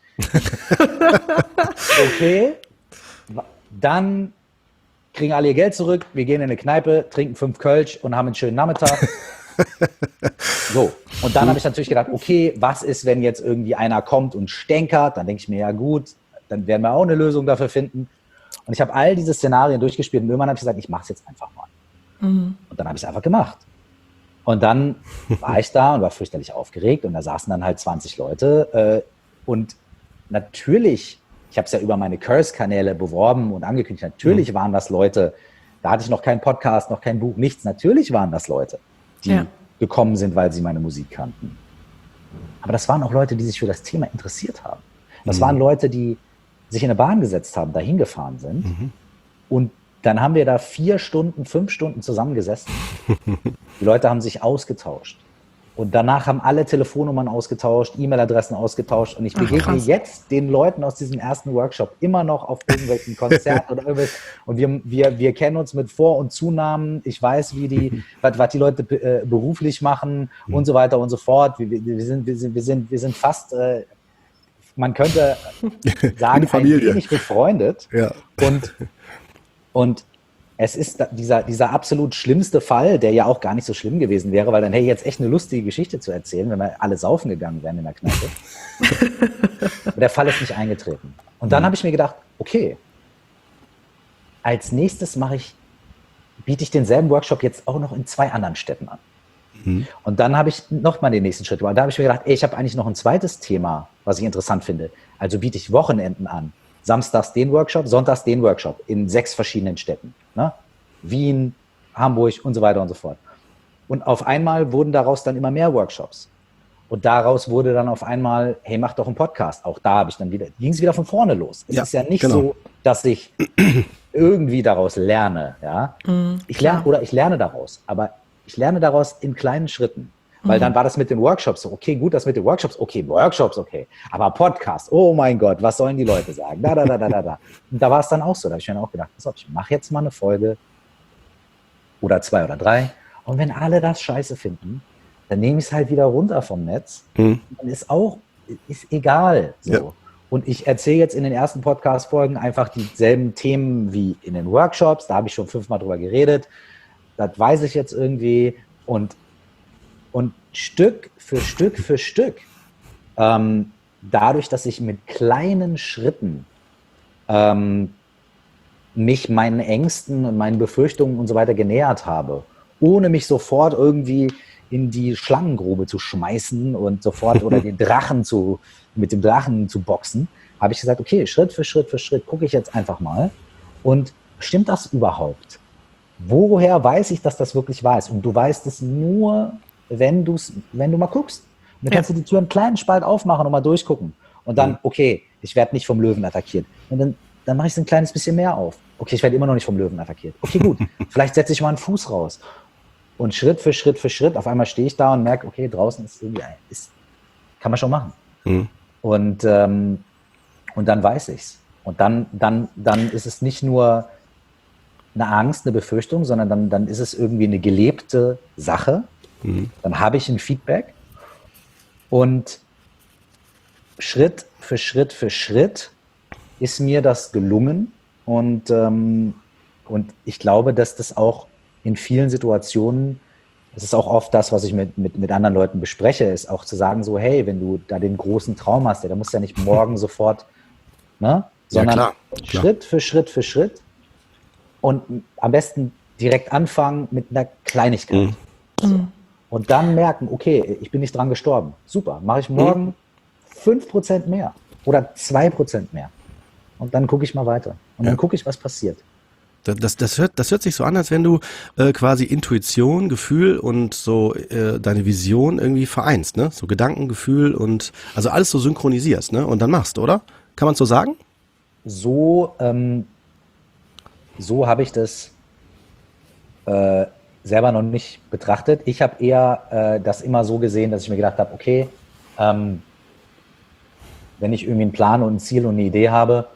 Okay, dann kriegen alle ihr Geld zurück, wir gehen in eine Kneipe, trinken 5 Kölsch und haben einen schönen Nachmittag. So, und dann habe ich natürlich gedacht, okay, was ist, wenn jetzt irgendwie einer kommt und stänkert? Dann denke ich mir, ja gut, dann werden wir auch eine Lösung dafür finden. Und ich habe all diese Szenarien durchgespielt und irgendwann habe ich gesagt, ich mache es jetzt einfach mal. Und dann habe ich es einfach gemacht. Und dann war ich da und war fürchterlich aufgeregt und da saßen dann halt 20 Leute. Und natürlich, ich habe es ja über meine Curse-Kanäle beworben und angekündigt, natürlich waren das Leute, da hatte ich noch keinen Podcast, noch kein Buch, nichts. Natürlich waren das Leute, die gekommen sind, weil sie meine Musik kannten. Aber das waren auch Leute, die sich für das Thema interessiert haben. Das waren Leute, die sich in eine Bahn gesetzt haben, dahin gefahren sind. Und dann haben wir da 4 Stunden, 5 Stunden zusammengesessen. Die Leute haben sich ausgetauscht. Und danach haben alle Telefonnummern ausgetauscht, E-Mail-Adressen ausgetauscht. Und ich begegne jetzt den Leuten aus diesem ersten Workshop immer noch auf irgendwelchen Konzerten oder irgendwas. Und wir kennen uns mit Vor- und Zunamen. Ich weiß, was die Leute beruflich machen und so weiter und so fort. Wir sind fast, man könnte sagen, ein wenig befreundet. Ja. Und es ist dieser absolut schlimmste Fall, der ja auch gar nicht so schlimm gewesen wäre, weil dann hätte ich jetzt echt eine lustige Geschichte zu erzählen, wenn wir alle saufen gegangen wären in der Kneipe. Aber der Fall ist nicht eingetreten. Und dann habe ich mir gedacht, okay, als nächstes biete ich denselben Workshop jetzt auch noch in 2 anderen Städten an. Und dann habe ich nochmal den nächsten Schritt gemacht. Da habe ich mir gedacht, ich habe eigentlich noch ein zweites Thema, was ich interessant finde. Also biete ich Wochenenden an. Samstags den Workshop, sonntags den Workshop in 6 verschiedenen Städten. Ne? Wien, Hamburg und so weiter und so fort. Und auf einmal wurden daraus dann immer mehr Workshops. Und daraus wurde dann auf einmal, hey, mach doch einen Podcast. Auch da ging es wieder von vorne los. Es ist ja nicht so, dass ich irgendwie daraus lerne. Ja? Ich lerne daraus, aber ich lerne daraus in kleinen Schritten. Weil dann war das mit den Workshops so, okay, gut, das mit den Workshops, okay. Aber Podcast, oh mein Gott, was sollen die Leute sagen? Da. Und da war es dann auch so, da habe ich mir dann auch gedacht, pass auf, ich mache jetzt mal eine Folge oder 2 oder 3. Und wenn alle das scheiße finden, dann nehme ich es halt wieder runter vom Netz. Dann ist egal. So. Ja. Und ich erzähle jetzt in den ersten Podcast-Folgen einfach dieselben Themen wie in den Workshops. Da habe ich schon 5-mal drüber geredet. Das weiß ich jetzt irgendwie. Und Stück für Stück, dadurch, dass ich mit kleinen Schritten mich meinen Ängsten und meinen Befürchtungen und so weiter genähert habe, ohne mich sofort irgendwie in die Schlangengrube zu schmeißen und sofort oder mit dem Drachen zu boxen, habe ich gesagt, okay, Schritt für Schritt gucke ich jetzt einfach mal und stimmt das überhaupt? Woher weiß ich, dass das wirklich wahr ist? Und du weißt es nur, wenn du mal guckst. Und dann kannst du die Tür einen kleinen Spalt aufmachen und mal durchgucken. Und dann, okay, ich werde nicht vom Löwen attackiert. Und dann mache ich es ein kleines bisschen mehr auf. Okay, ich werde immer noch nicht vom Löwen attackiert. Okay, gut. Vielleicht setze ich mal einen Fuß raus. Und Schritt für Schritt, auf einmal stehe ich da und merke, okay, draußen ist irgendwie, kann man schon machen. Und dann weiß ich's. Und dann ist es nicht nur eine Angst, eine Befürchtung, sondern dann ist es irgendwie eine gelebte Sache. Dann habe ich ein Feedback und Schritt für Schritt ist mir das gelungen und ich glaube, dass das auch in vielen Situationen, das ist auch oft das, was ich mit anderen Leuten bespreche, ist auch zu sagen so, hey, wenn du da den großen Traum hast, da musst du ja nicht morgen sofort, ne, sondern klar. Schritt für Schritt und am besten direkt anfangen mit einer Kleinigkeit. So. Und dann merken, okay, ich bin nicht dran gestorben. Super, mache ich morgen 5% mehr oder 2% mehr. Und dann gucke ich mal weiter. Und dann gucke ich, was passiert. Das hört sich so an, als wenn du quasi Intuition, Gefühl und so deine Vision irgendwie vereinst, ne? So Gedanken, Gefühl und also alles so synchronisierst, ne? Und dann machst, oder? Kann man so sagen? So habe ich das selber noch nicht betrachtet. Ich habe eher das immer so gesehen, dass ich mir gedacht habe, okay, wenn ich irgendwie einen Plan und ein Ziel und eine Idee habe,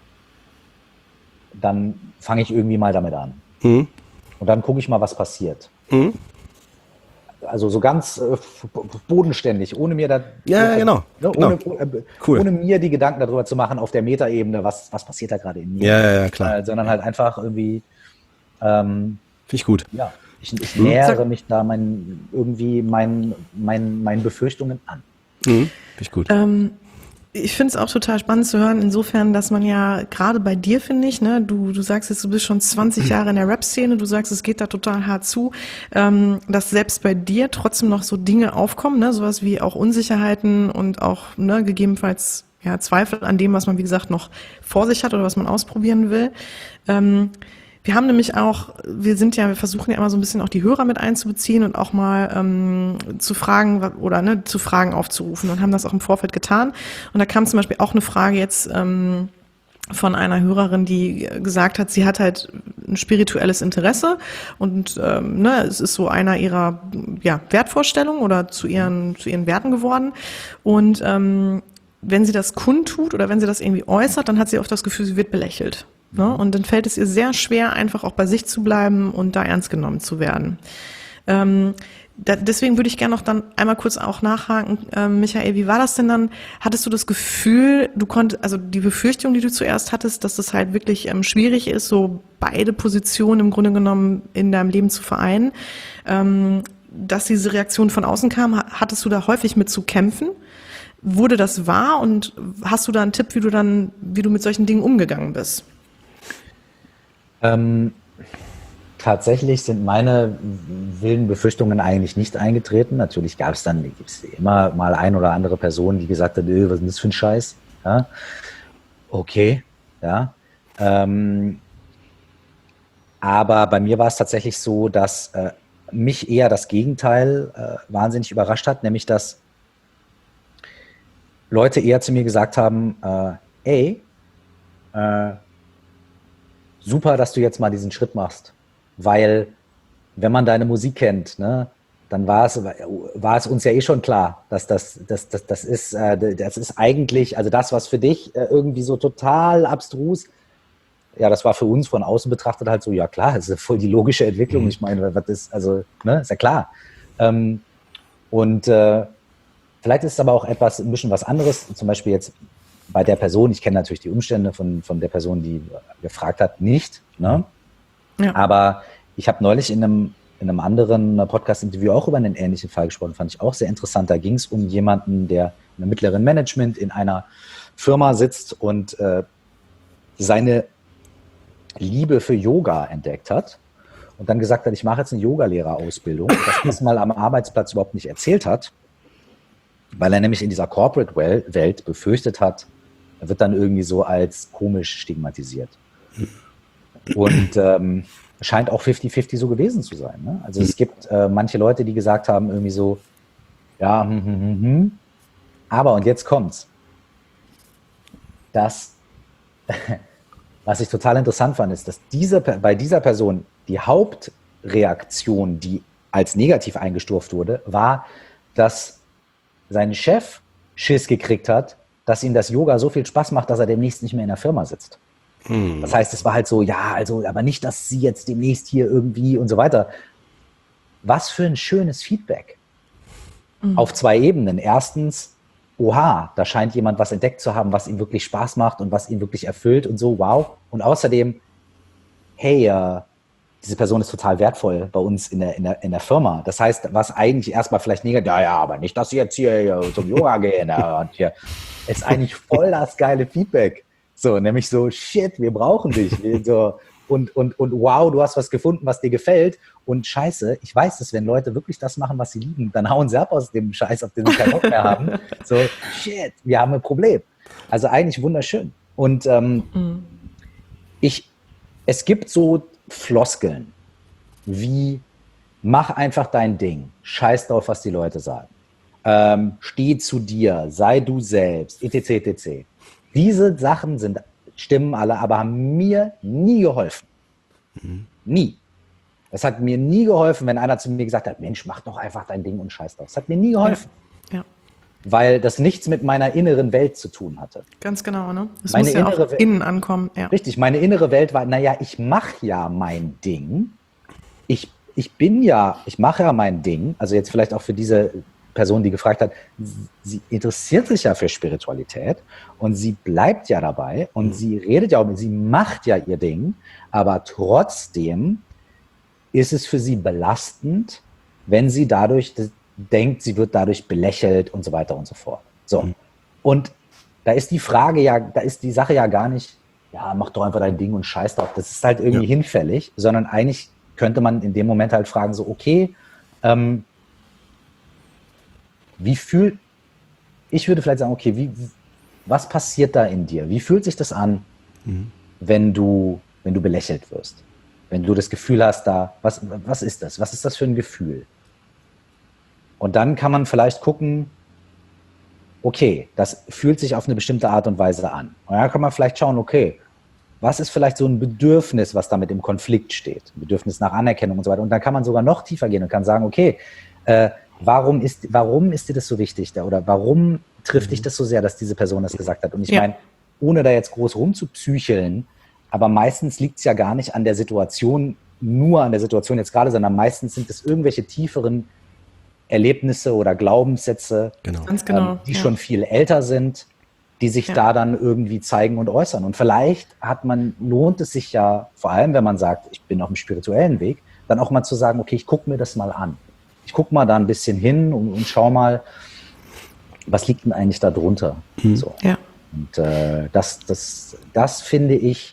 dann fange ich irgendwie mal damit an. Und dann gucke ich mal, was passiert. Also so ganz bodenständig, ohne mir da genau. Ohne mir die Gedanken darüber zu machen auf der Metaebene, was passiert da gerade in mir. Ja, klar. Sondern halt einfach irgendwie finde ich gut. Ja, ich nähere mich da meinen Befürchtungen an. Finde ich gut. Ich finde es auch total spannend zu hören, insofern, dass man ja gerade bei dir, finde ich, ne, du sagst jetzt, du bist schon 20 Jahre in der Rap-Szene, du sagst, es geht da total hart zu, dass selbst bei dir trotzdem noch so Dinge aufkommen, ne, sowas wie auch Unsicherheiten und auch, ne, gegebenenfalls Zweifel an dem, was man, wie gesagt, noch vor sich hat oder was man ausprobieren will. Wir haben nämlich auch, wir versuchen ja immer so ein bisschen auch die Hörer mit einzubeziehen und auch mal zu Fragen oder zu Fragen aufzurufen und haben das auch im Vorfeld getan. Und da kam zum Beispiel auch eine Frage jetzt von einer Hörerin, die gesagt hat, sie hat halt ein spirituelles Interesse und es ist so einer ihrer Wertvorstellungen oder zu ihren Werten geworden. Und wenn sie das kundtut oder wenn sie das irgendwie äußert, dann hat sie oft das Gefühl, sie wird belächelt. Ne? Und dann fällt es ihr sehr schwer, einfach auch bei sich zu bleiben und da ernst genommen zu werden. Deswegen würde ich gerne noch dann einmal kurz auch nachhaken, Michael, wie war das denn dann? Hattest du das Gefühl, also die Befürchtung, die du zuerst hattest, dass das halt wirklich schwierig ist, so beide Positionen im Grunde genommen in deinem Leben zu vereinen, dass diese Reaktion von außen kam, hattest du da häufig mit zu kämpfen? Wurde das wahr und hast du da einen Tipp, wie du mit solchen Dingen umgegangen bist? Tatsächlich sind meine wilden Befürchtungen eigentlich nicht eingetreten. Natürlich gibt's immer mal ein oder andere Person, die gesagt hat, was ist das für ein Scheiß? Ja? Okay, ja. Aber bei mir war es tatsächlich so, dass mich eher das Gegenteil wahnsinnig überrascht hat, nämlich dass Leute eher zu mir gesagt haben, ey, super, dass du jetzt mal diesen Schritt machst, weil wenn man deine Musik kennt, ne, dann war es uns ja eh schon klar, dass das ist eigentlich, also das, was für dich irgendwie so total abstrus, ja, das war für uns von außen betrachtet halt so, ja klar, das ist voll die logische Entwicklung. Ich meine, was ist, also, ne, ist ja klar. Und vielleicht ist es aber auch etwas, ein bisschen was anderes, zum Beispiel jetzt bei der Person, ich kenne natürlich die Umstände von der Person, die gefragt hat, nicht, ne? Ja. Aber ich habe neulich in einem anderen Podcast-Interview auch über einen ähnlichen Fall gesprochen, fand ich auch sehr interessant. Da ging es um jemanden, der in einem mittleren Management in einer Firma sitzt und seine Liebe für Yoga entdeckt hat und dann gesagt hat, ich mache jetzt eine Yogalehrerausbildung, das mal am Arbeitsplatz überhaupt nicht erzählt hat, weil er nämlich in dieser Corporate-Welt befürchtet hat, er wird dann irgendwie so als komisch stigmatisiert. Und scheint auch 50-50 so gewesen zu sein. Ne? Also es gibt manche Leute, die gesagt haben irgendwie so, ja, aber, und jetzt kommt's. Das, was ich total interessant fand, ist, dass bei dieser Person die Hauptreaktion, die als negativ eingestuft wurde, war, dass sein Chef Schiss gekriegt hat, dass ihm das Yoga so viel Spaß macht, dass er demnächst nicht mehr in der Firma sitzt. Das heißt, es war halt so, ja, also, aber nicht, dass sie jetzt demnächst hier irgendwie und so weiter. Was für ein schönes Feedback. Auf zwei Ebenen. Erstens, oha, da scheint jemand was entdeckt zu haben, was ihm wirklich Spaß macht und was ihn wirklich erfüllt und so, wow. Und außerdem, hey, diese Person ist total wertvoll bei uns in der Firma. Das heißt, was eigentlich erstmal vielleicht negativ, ja, aber nicht, dass sie jetzt hier zum Yoga gehen. Und hier, ist eigentlich voll das geile Feedback. So, nämlich so, shit, wir brauchen dich. So, und wow, du hast was gefunden, was dir gefällt. Und scheiße, ich weiß, dass wenn Leute wirklich das machen, was sie lieben, dann hauen sie ab aus dem Scheiß, auf den sie keinen Bock mehr haben. So, shit, wir haben ein Problem. Also eigentlich wunderschön. Und es gibt so Floskeln wie, mach einfach dein Ding, scheiß drauf, was die Leute sagen. Steh zu dir, sei du selbst, etc., etc. Diese Sachen stimmen alle, aber haben mir nie geholfen. Nie. Es hat mir nie geholfen, wenn einer zu mir gesagt hat, Mensch, mach doch einfach dein Ding und scheiß drauf. Das hat mir nie geholfen. Ja. Weil das nichts mit meiner inneren Welt zu tun hatte. Ganz genau, ne? Das muss ja auch innen ankommen. Ja. Richtig, meine innere Welt war, naja, ich mache ja mein Ding. Ich mache ja mein Ding. Also jetzt vielleicht auch für diese Person, die gefragt hat, sie interessiert sich ja für Spiritualität und sie bleibt ja dabei und sie redet ja auch, sie macht ja ihr Ding, aber trotzdem ist es für sie belastend, wenn sie dadurch denkt, sie wird dadurch belächelt und so weiter und so fort. So. Und da ist die Sache ja gar nicht, ja, mach doch einfach dein Ding und scheiß drauf. Das ist halt irgendwie hinfällig, sondern eigentlich könnte man in dem Moment halt fragen, so, okay, ich würde vielleicht sagen, okay, was passiert da in dir? Wie fühlt sich das an, wenn du belächelt wirst? Wenn du das Gefühl hast, was ist das? Was ist das für ein Gefühl? Und dann kann man vielleicht gucken, okay, das fühlt sich auf eine bestimmte Art und Weise an. Und dann kann man vielleicht schauen, okay, was ist vielleicht so ein Bedürfnis, was damit im Konflikt steht? Ein Bedürfnis nach Anerkennung und so weiter. Und dann kann man sogar noch tiefer gehen und kann sagen, okay, warum ist dir das so wichtig? Oder warum trifft dich das so sehr, dass diese Person das gesagt hat? Und ich meine, ohne da jetzt groß rumzupsycheln, aber meistens liegt es ja gar nicht an der Situation, nur an der Situation jetzt gerade, sondern meistens sind es irgendwelche tieferen Erlebnisse oder Glaubenssätze, die schon viel älter sind, die sich da dann irgendwie zeigen und äußern. Und vielleicht lohnt es sich ja, vor allem wenn man sagt, ich bin auf dem spirituellen Weg, dann auch mal zu sagen, okay, ich gucke mir das mal an. Ich gucke mal da ein bisschen hin und schau mal, was liegt denn eigentlich da drunter? So. Ja. Und das finde ich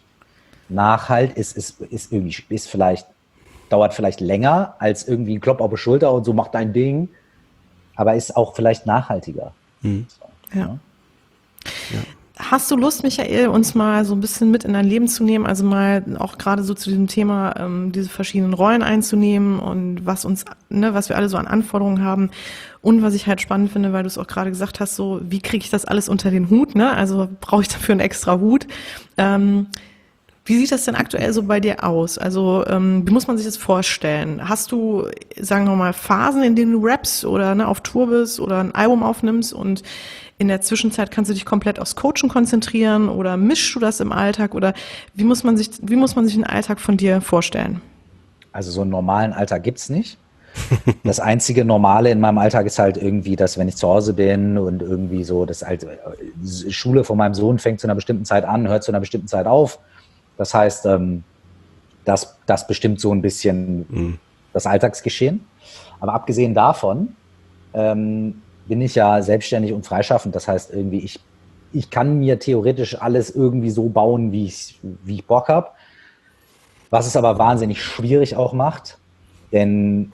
dauert vielleicht länger als irgendwie ein Klopp auf die Schulter und so, mach dein Ding, aber ist auch vielleicht nachhaltiger. So, ja. Hast du Lust, Michael, uns mal so ein bisschen mit in dein Leben zu nehmen, also mal auch gerade so zu diesem Thema, diese verschiedenen Rollen einzunehmen und was uns, ne, was wir alle so an Anforderungen haben und was ich halt spannend finde, weil du es auch gerade gesagt hast, so wie kriege ich das alles unter den Hut, ne? Also brauche ich dafür einen extra Hut. Wie sieht das denn aktuell so bei dir aus? Also wie muss man sich das vorstellen? Hast du, sagen wir mal, Phasen, in denen du rappst oder ne, auf Tour bist oder ein Album aufnimmst und in der Zwischenzeit kannst du dich komplett aufs Coachen konzentrieren oder mischst du das im Alltag oder wie muss man sich einen Alltag von dir vorstellen? Also so einen normalen Alltag gibt's nicht. Das einzige Normale in meinem Alltag ist halt irgendwie, dass wenn ich zu Hause bin und irgendwie so, das halt, Schule von meinem Sohn fängt zu einer bestimmten Zeit an, hört zu einer bestimmten Zeit auf. Das heißt, das bestimmt so ein bisschen das Alltagsgeschehen. Aber abgesehen davon bin ich ja selbstständig und freischaffend. Das heißt, irgendwie, ich kann mir theoretisch alles irgendwie so bauen, wie ich Bock habe. Was es aber wahnsinnig schwierig auch macht, denn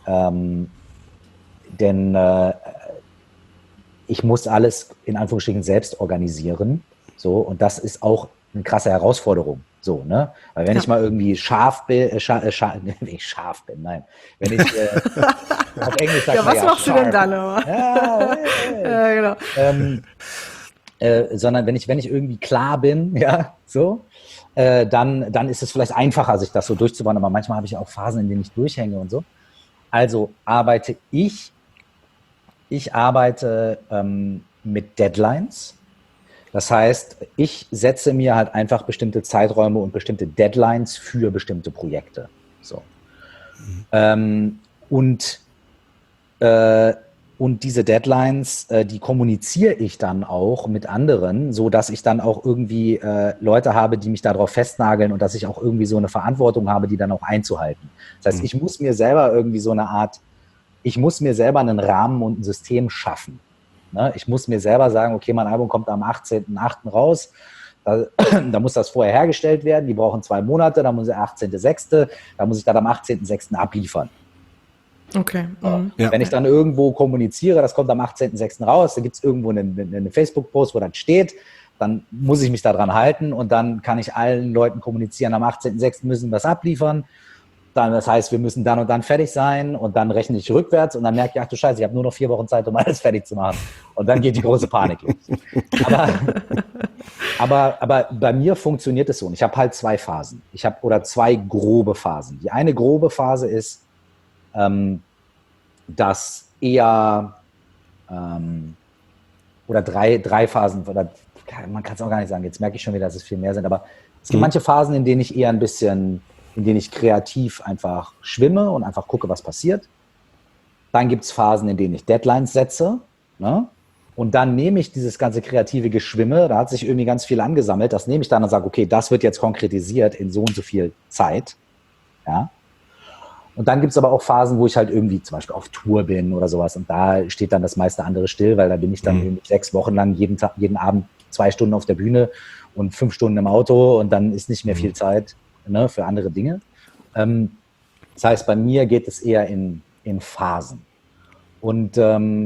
ich muss alles in Anführungsstrichen selbst organisieren. So, und das ist auch eine krasse Herausforderung. So, ne? Weil wenn ich mal irgendwie scharf bin, nein. Wenn ich auf Englisch sage, ja, was machst du denn dann immer? Ja, genau. Sondern wenn ich irgendwie klar bin, ja, so, dann ist es vielleicht einfacher, sich das so durchzubauen. Aber manchmal habe ich auch Phasen, in denen ich durchhänge und so. Also arbeite ich arbeite mit Deadlines. Das heißt, ich setze mir halt einfach bestimmte Zeiträume und bestimmte Deadlines für bestimmte Projekte. So. Und diese Deadlines, die kommuniziere ich dann auch mit anderen, so dass ich dann auch irgendwie Leute habe, die mich darauf festnageln und dass ich auch irgendwie so eine Verantwortung habe, die dann auch einzuhalten. Das heißt, ich muss mir selber irgendwie so eine Art, ich muss mir selber einen Rahmen und ein System schaffen. Ne? Ich muss mir selber sagen, okay, mein Album kommt am 18.08. raus, da muss das vorher hergestellt werden, die brauchen 2 Monate, da muss ich 18.06., da muss ich dann am 18.06. abliefern. Okay. Ja. Wenn ich dann irgendwo kommuniziere, das kommt am 18.06. raus, da gibt es irgendwo einen Facebook-Post, wo das steht, dann muss ich mich daran halten und dann kann ich allen Leuten kommunizieren, am 18.06. müssen wir das abliefern. Dann, das heißt, wir müssen dann und dann fertig sein und dann rechne ich rückwärts und dann merke ich, ach du Scheiße, ich habe nur noch 4 Wochen Zeit, um alles fertig zu machen. Und dann geht die große Panik los. Aber bei mir funktioniert es so. Und ich habe halt 2 Phasen. Oder 2 grobe Phasen. Die eine grobe Phase ist, dass eher oder 3 Phasen, oder man kann es auch gar nicht sagen, jetzt merke ich schon wieder, dass es viel mehr sind, aber es gibt manche Phasen, in denen ich eher ein bisschen, in denen ich kreativ einfach schwimme und einfach gucke, was passiert. Dann gibt es Phasen, in denen ich Deadlines setze, ne? Und dann nehme ich dieses ganze kreative Geschwimme, da hat sich irgendwie ganz viel angesammelt, das nehme ich dann und sage, okay, das wird jetzt konkretisiert in so und so viel Zeit, ja. Und dann gibt es aber auch Phasen, wo ich halt irgendwie zum Beispiel auf Tour bin oder sowas und da steht dann das meiste andere still, weil da bin ich dann irgendwie 6 Wochen lang jeden Abend 2 Stunden auf der Bühne und 5 Stunden im Auto und dann ist nicht mehr viel Zeit, ne, für andere Dinge. Das heißt, bei mir geht es eher in Phasen. Und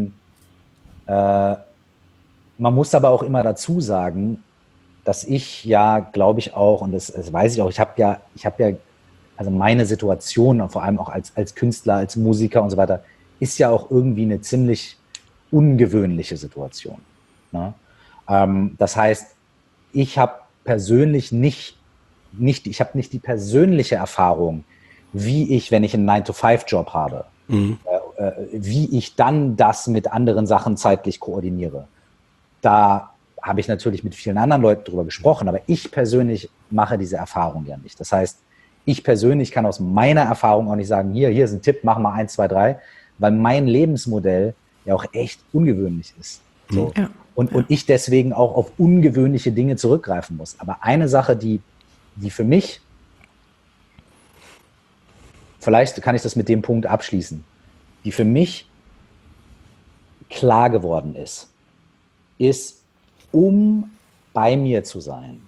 man muss aber auch immer dazu sagen, dass ich ja, glaube ich auch, und das weiß ich auch, ich habe ja, also meine Situation, und vor allem auch als Künstler, als Musiker und so weiter, ist ja auch irgendwie eine ziemlich ungewöhnliche Situation. Ne? Das heißt, ich habe persönlich nicht die persönliche Erfahrung, wie ich, wenn ich einen 9-to-5-Job habe, wie ich dann das mit anderen Sachen zeitlich koordiniere. Da habe ich natürlich mit vielen anderen Leuten drüber gesprochen, aber ich persönlich mache diese Erfahrung ja nicht. Das heißt, ich persönlich kann aus meiner Erfahrung auch nicht sagen, hier ist ein Tipp, mach mal 1, 2, 3, weil mein Lebensmodell ja auch echt ungewöhnlich ist. So. Ja. Und ich deswegen auch auf ungewöhnliche Dinge zurückgreifen muss. Aber eine Sache, die für mich, vielleicht kann ich das mit dem Punkt abschließen, die für mich klar geworden ist, um bei mir zu sein,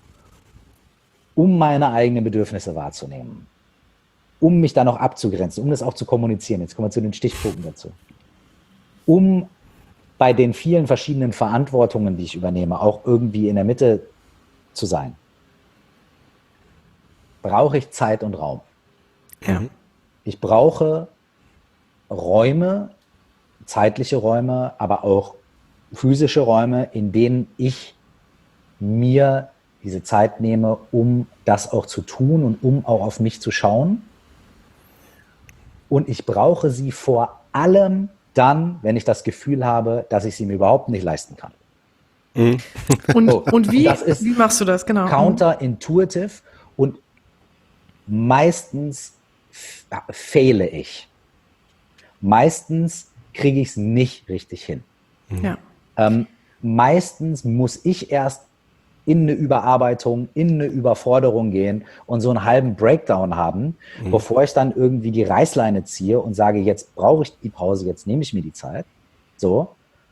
um meine eigenen Bedürfnisse wahrzunehmen, um mich dann auch abzugrenzen, um das auch zu kommunizieren. Jetzt kommen wir zu den Stichpunkten dazu. Um bei den vielen verschiedenen Verantwortungen, die ich übernehme, auch irgendwie in der Mitte zu sein, brauche ich Zeit und Raum. Ja. Ich brauche Räume, zeitliche Räume, aber auch physische Räume, in denen ich mir diese Zeit nehme, um das auch zu tun und um auch auf mich zu schauen. Und ich brauche sie vor allem dann, wenn ich das Gefühl habe, dass ich sie mir überhaupt nicht leisten kann. Und wie, das ist wie machst du das? Genau. counterintuitive und meistens fehle ich. Meistens kriege ich es nicht richtig hin. Ja. Meistens muss ich erst in eine Überarbeitung, in eine Überforderung gehen und so einen halben Breakdown haben, bevor ich dann irgendwie die Reißleine ziehe und sage, jetzt brauche ich die Pause, jetzt nehme ich mir die Zeit. So.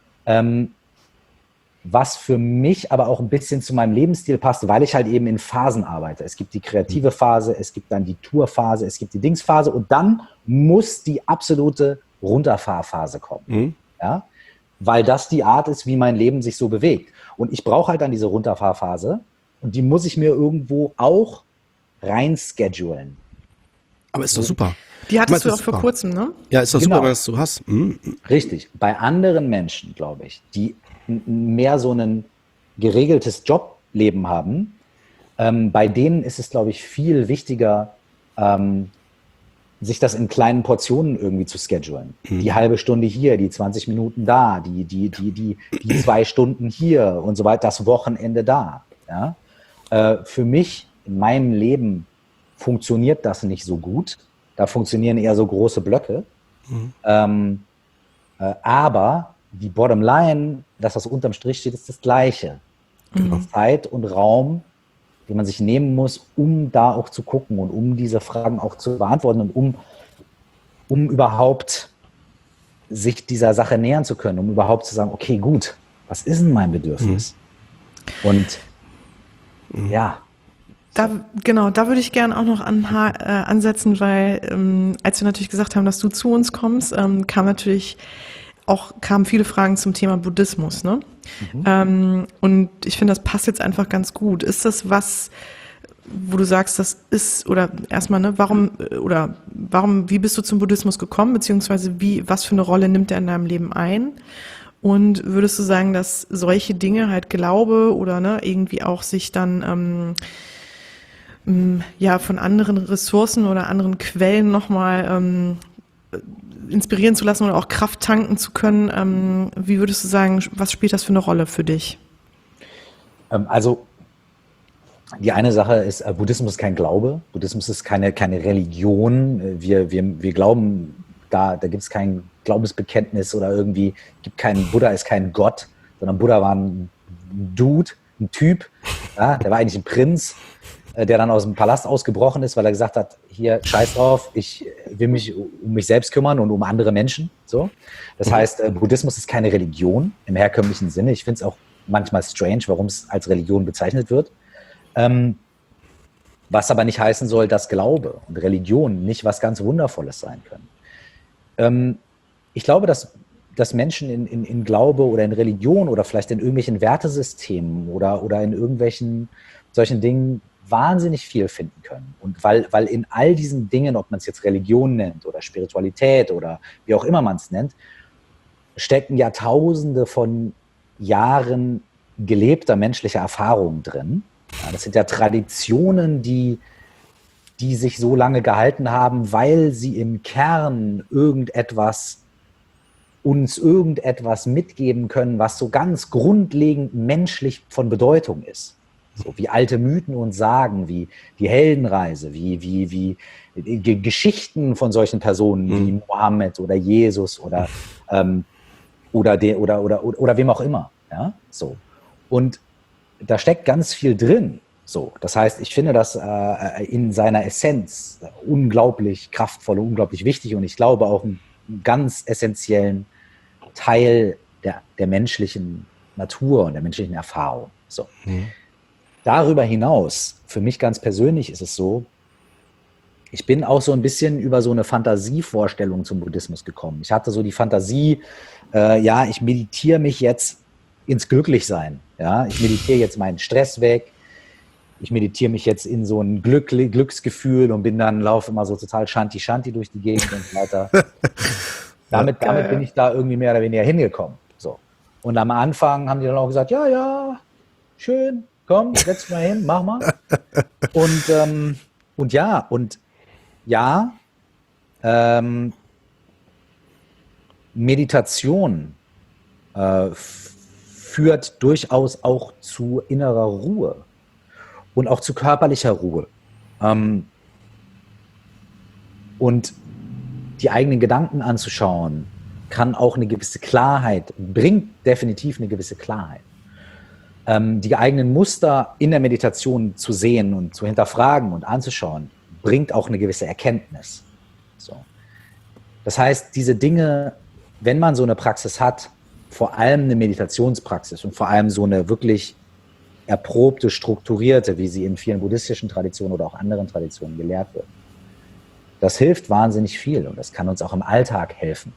Was für mich aber auch ein bisschen zu meinem Lebensstil passt, weil ich halt eben in Phasen arbeite. Es gibt die kreative Phase, es gibt dann die Tourphase, es gibt die Dingsphase und dann muss die absolute Runterfahrphase kommen. Ja? Weil das die Art ist, wie mein Leben sich so bewegt. Und ich brauche halt dann diese Runterfahrphase und die muss ich mir irgendwo auch rein schedulen. Aber ist doch super. Die hattest du Das auch ist vor super. kurzem, ne? Ja, ist doch Genau. super, wenn du das so hast. Richtig. Bei anderen Menschen, glaube ich, die mehr so ein geregeltes Jobleben haben, bei denen ist es, glaube ich, viel wichtiger, sich das in kleinen Portionen irgendwie zu schedulen. Die halbe Stunde hier, die 20 Minuten da, die 2 Stunden hier und so weiter, das Wochenende da. Ja? Für mich in meinem Leben funktioniert das nicht so gut. Da funktionieren eher so große Blöcke. Aber die Bottomline, das, was unterm Strich steht, ist das Gleiche. Zeit und Raum, den man sich nehmen muss, um da auch zu gucken und um diese Fragen auch zu beantworten und um überhaupt sich dieser Sache nähern zu können, um überhaupt zu sagen, okay, gut, was ist denn mein Bedürfnis? Und ja. Da würde ich gerne auch noch ansetzen, weil als wir natürlich gesagt haben, dass du zu uns kommst, kamen viele Fragen zum Thema Buddhismus, ne? Und ich finde, das passt jetzt einfach ganz gut. Ist das was, wo du sagst, das ist, oder erstmal, ne, wie bist du zum Buddhismus gekommen, beziehungsweise was für eine Rolle nimmt er in deinem Leben ein? Und würdest du sagen, dass solche Dinge halt Glaube oder ne, irgendwie auch sich dann von anderen Ressourcen oder anderen Quellen nochmal inspirieren zu lassen oder auch Kraft tanken zu können. Wie würdest du sagen, was spielt das für eine Rolle für dich? Also die eine Sache ist, Buddhismus ist kein Glaube, Buddhismus ist keine Religion. Wir glauben, da gibt es kein Glaubensbekenntnis oder irgendwie, Buddha ist kein Gott, sondern Buddha war ein Dude, ein Typ, ja, der war eigentlich ein Prinz, der dann aus dem Palast ausgebrochen ist, weil er gesagt hat, hier, scheiß drauf, ich will mich um mich selbst kümmern und um andere Menschen. So. Das heißt, Buddhismus ist keine Religion im herkömmlichen Sinne. Ich finde es auch manchmal strange, warum es als Religion bezeichnet wird. Was aber nicht heißen soll, dass Glaube und Religion nicht was ganz Wundervolles sein können. Ich glaube, dass Menschen in Glaube oder in Religion oder vielleicht in irgendwelchen Wertesystemen oder in irgendwelchen solchen Dingen wahnsinnig viel finden können. Und weil in all diesen Dingen, ob man es jetzt Religion nennt oder Spiritualität oder wie auch immer man es nennt, stecken Jahrtausende von Jahren gelebter menschlicher Erfahrung drin. Ja, das sind ja Traditionen, die sich so lange gehalten haben, weil sie im Kern uns irgendetwas mitgeben können, was so ganz grundlegend menschlich von Bedeutung ist. So wie alte Mythen und Sagen, wie die Heldenreise, wie Geschichten von solchen Personen wie Mohammed oder Jesus oder wem auch immer. Ja? So. Und da steckt ganz viel drin. So. Das heißt, ich finde das in seiner Essenz unglaublich kraftvoll und unglaublich wichtig und ich glaube auch einen ganz essentiellen Teil der menschlichen Natur und der menschlichen Erfahrung. So. Darüber hinaus, für mich ganz persönlich ist es so, ich bin auch so ein bisschen über so eine Fantasievorstellung zum Buddhismus gekommen. Ich hatte so die Fantasie, ich meditiere mich jetzt ins Glücklichsein. Ja? Ich meditiere jetzt meinen Stress weg. Ich meditiere mich jetzt in so ein Glücksgefühl und laufe immer so total Shanti durch die Gegend und so weiter. Damit bin ich da irgendwie mehr oder weniger hingekommen. So. Und am Anfang haben die dann auch gesagt, ja, schön, komm, setz mal hin, mach mal. Meditation führt durchaus auch zu innerer Ruhe und auch zu körperlicher Ruhe. Und die eigenen Gedanken anzuschauen, kann auch eine gewisse Klarheit, bringt definitiv eine gewisse Klarheit. Die eigenen Muster in der Meditation zu sehen und zu hinterfragen und anzuschauen, bringt auch eine gewisse Erkenntnis. So. Das heißt, diese Dinge, wenn man so eine Praxis hat, vor allem eine Meditationspraxis und vor allem so eine wirklich erprobte, strukturierte, wie sie in vielen buddhistischen Traditionen oder auch anderen Traditionen gelehrt wird, das hilft wahnsinnig viel und das kann uns auch im Alltag helfen.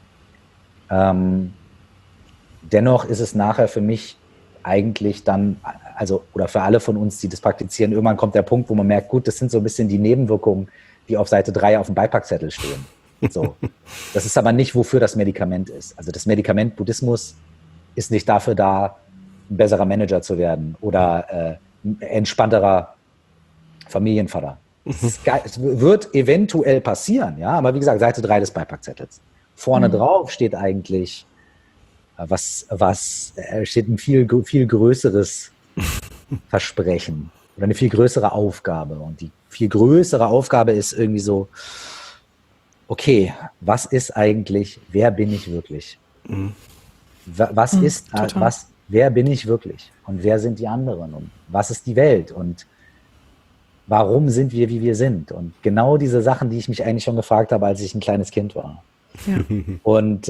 Dennoch ist es nachher für mich eigentlich dann, oder für alle von uns, die das praktizieren, irgendwann kommt der Punkt, wo man merkt, gut, das sind so ein bisschen die Nebenwirkungen, die auf Seite 3 auf dem Beipackzettel stehen. So. Das ist aber nicht, wofür das Medikament ist. Also das Medikament Buddhismus ist nicht dafür da, ein besserer Manager zu werden oder ein entspannterer Familienvater. Es wird eventuell passieren, ja, aber wie gesagt, Seite 3 des Beipackzettels. Vorne drauf steht eigentlich steht ein viel größeres Versprechen oder eine viel größere Aufgabe. Und die viel größere Aufgabe ist irgendwie so, okay, was ist eigentlich, wer bin ich wirklich? Wer bin ich wirklich? Und wer sind die anderen? Und was ist die Welt? Und warum sind wir, wie wir sind? Und genau diese Sachen, die ich mich eigentlich schon gefragt habe, als ich ein kleines Kind war. Ja. Und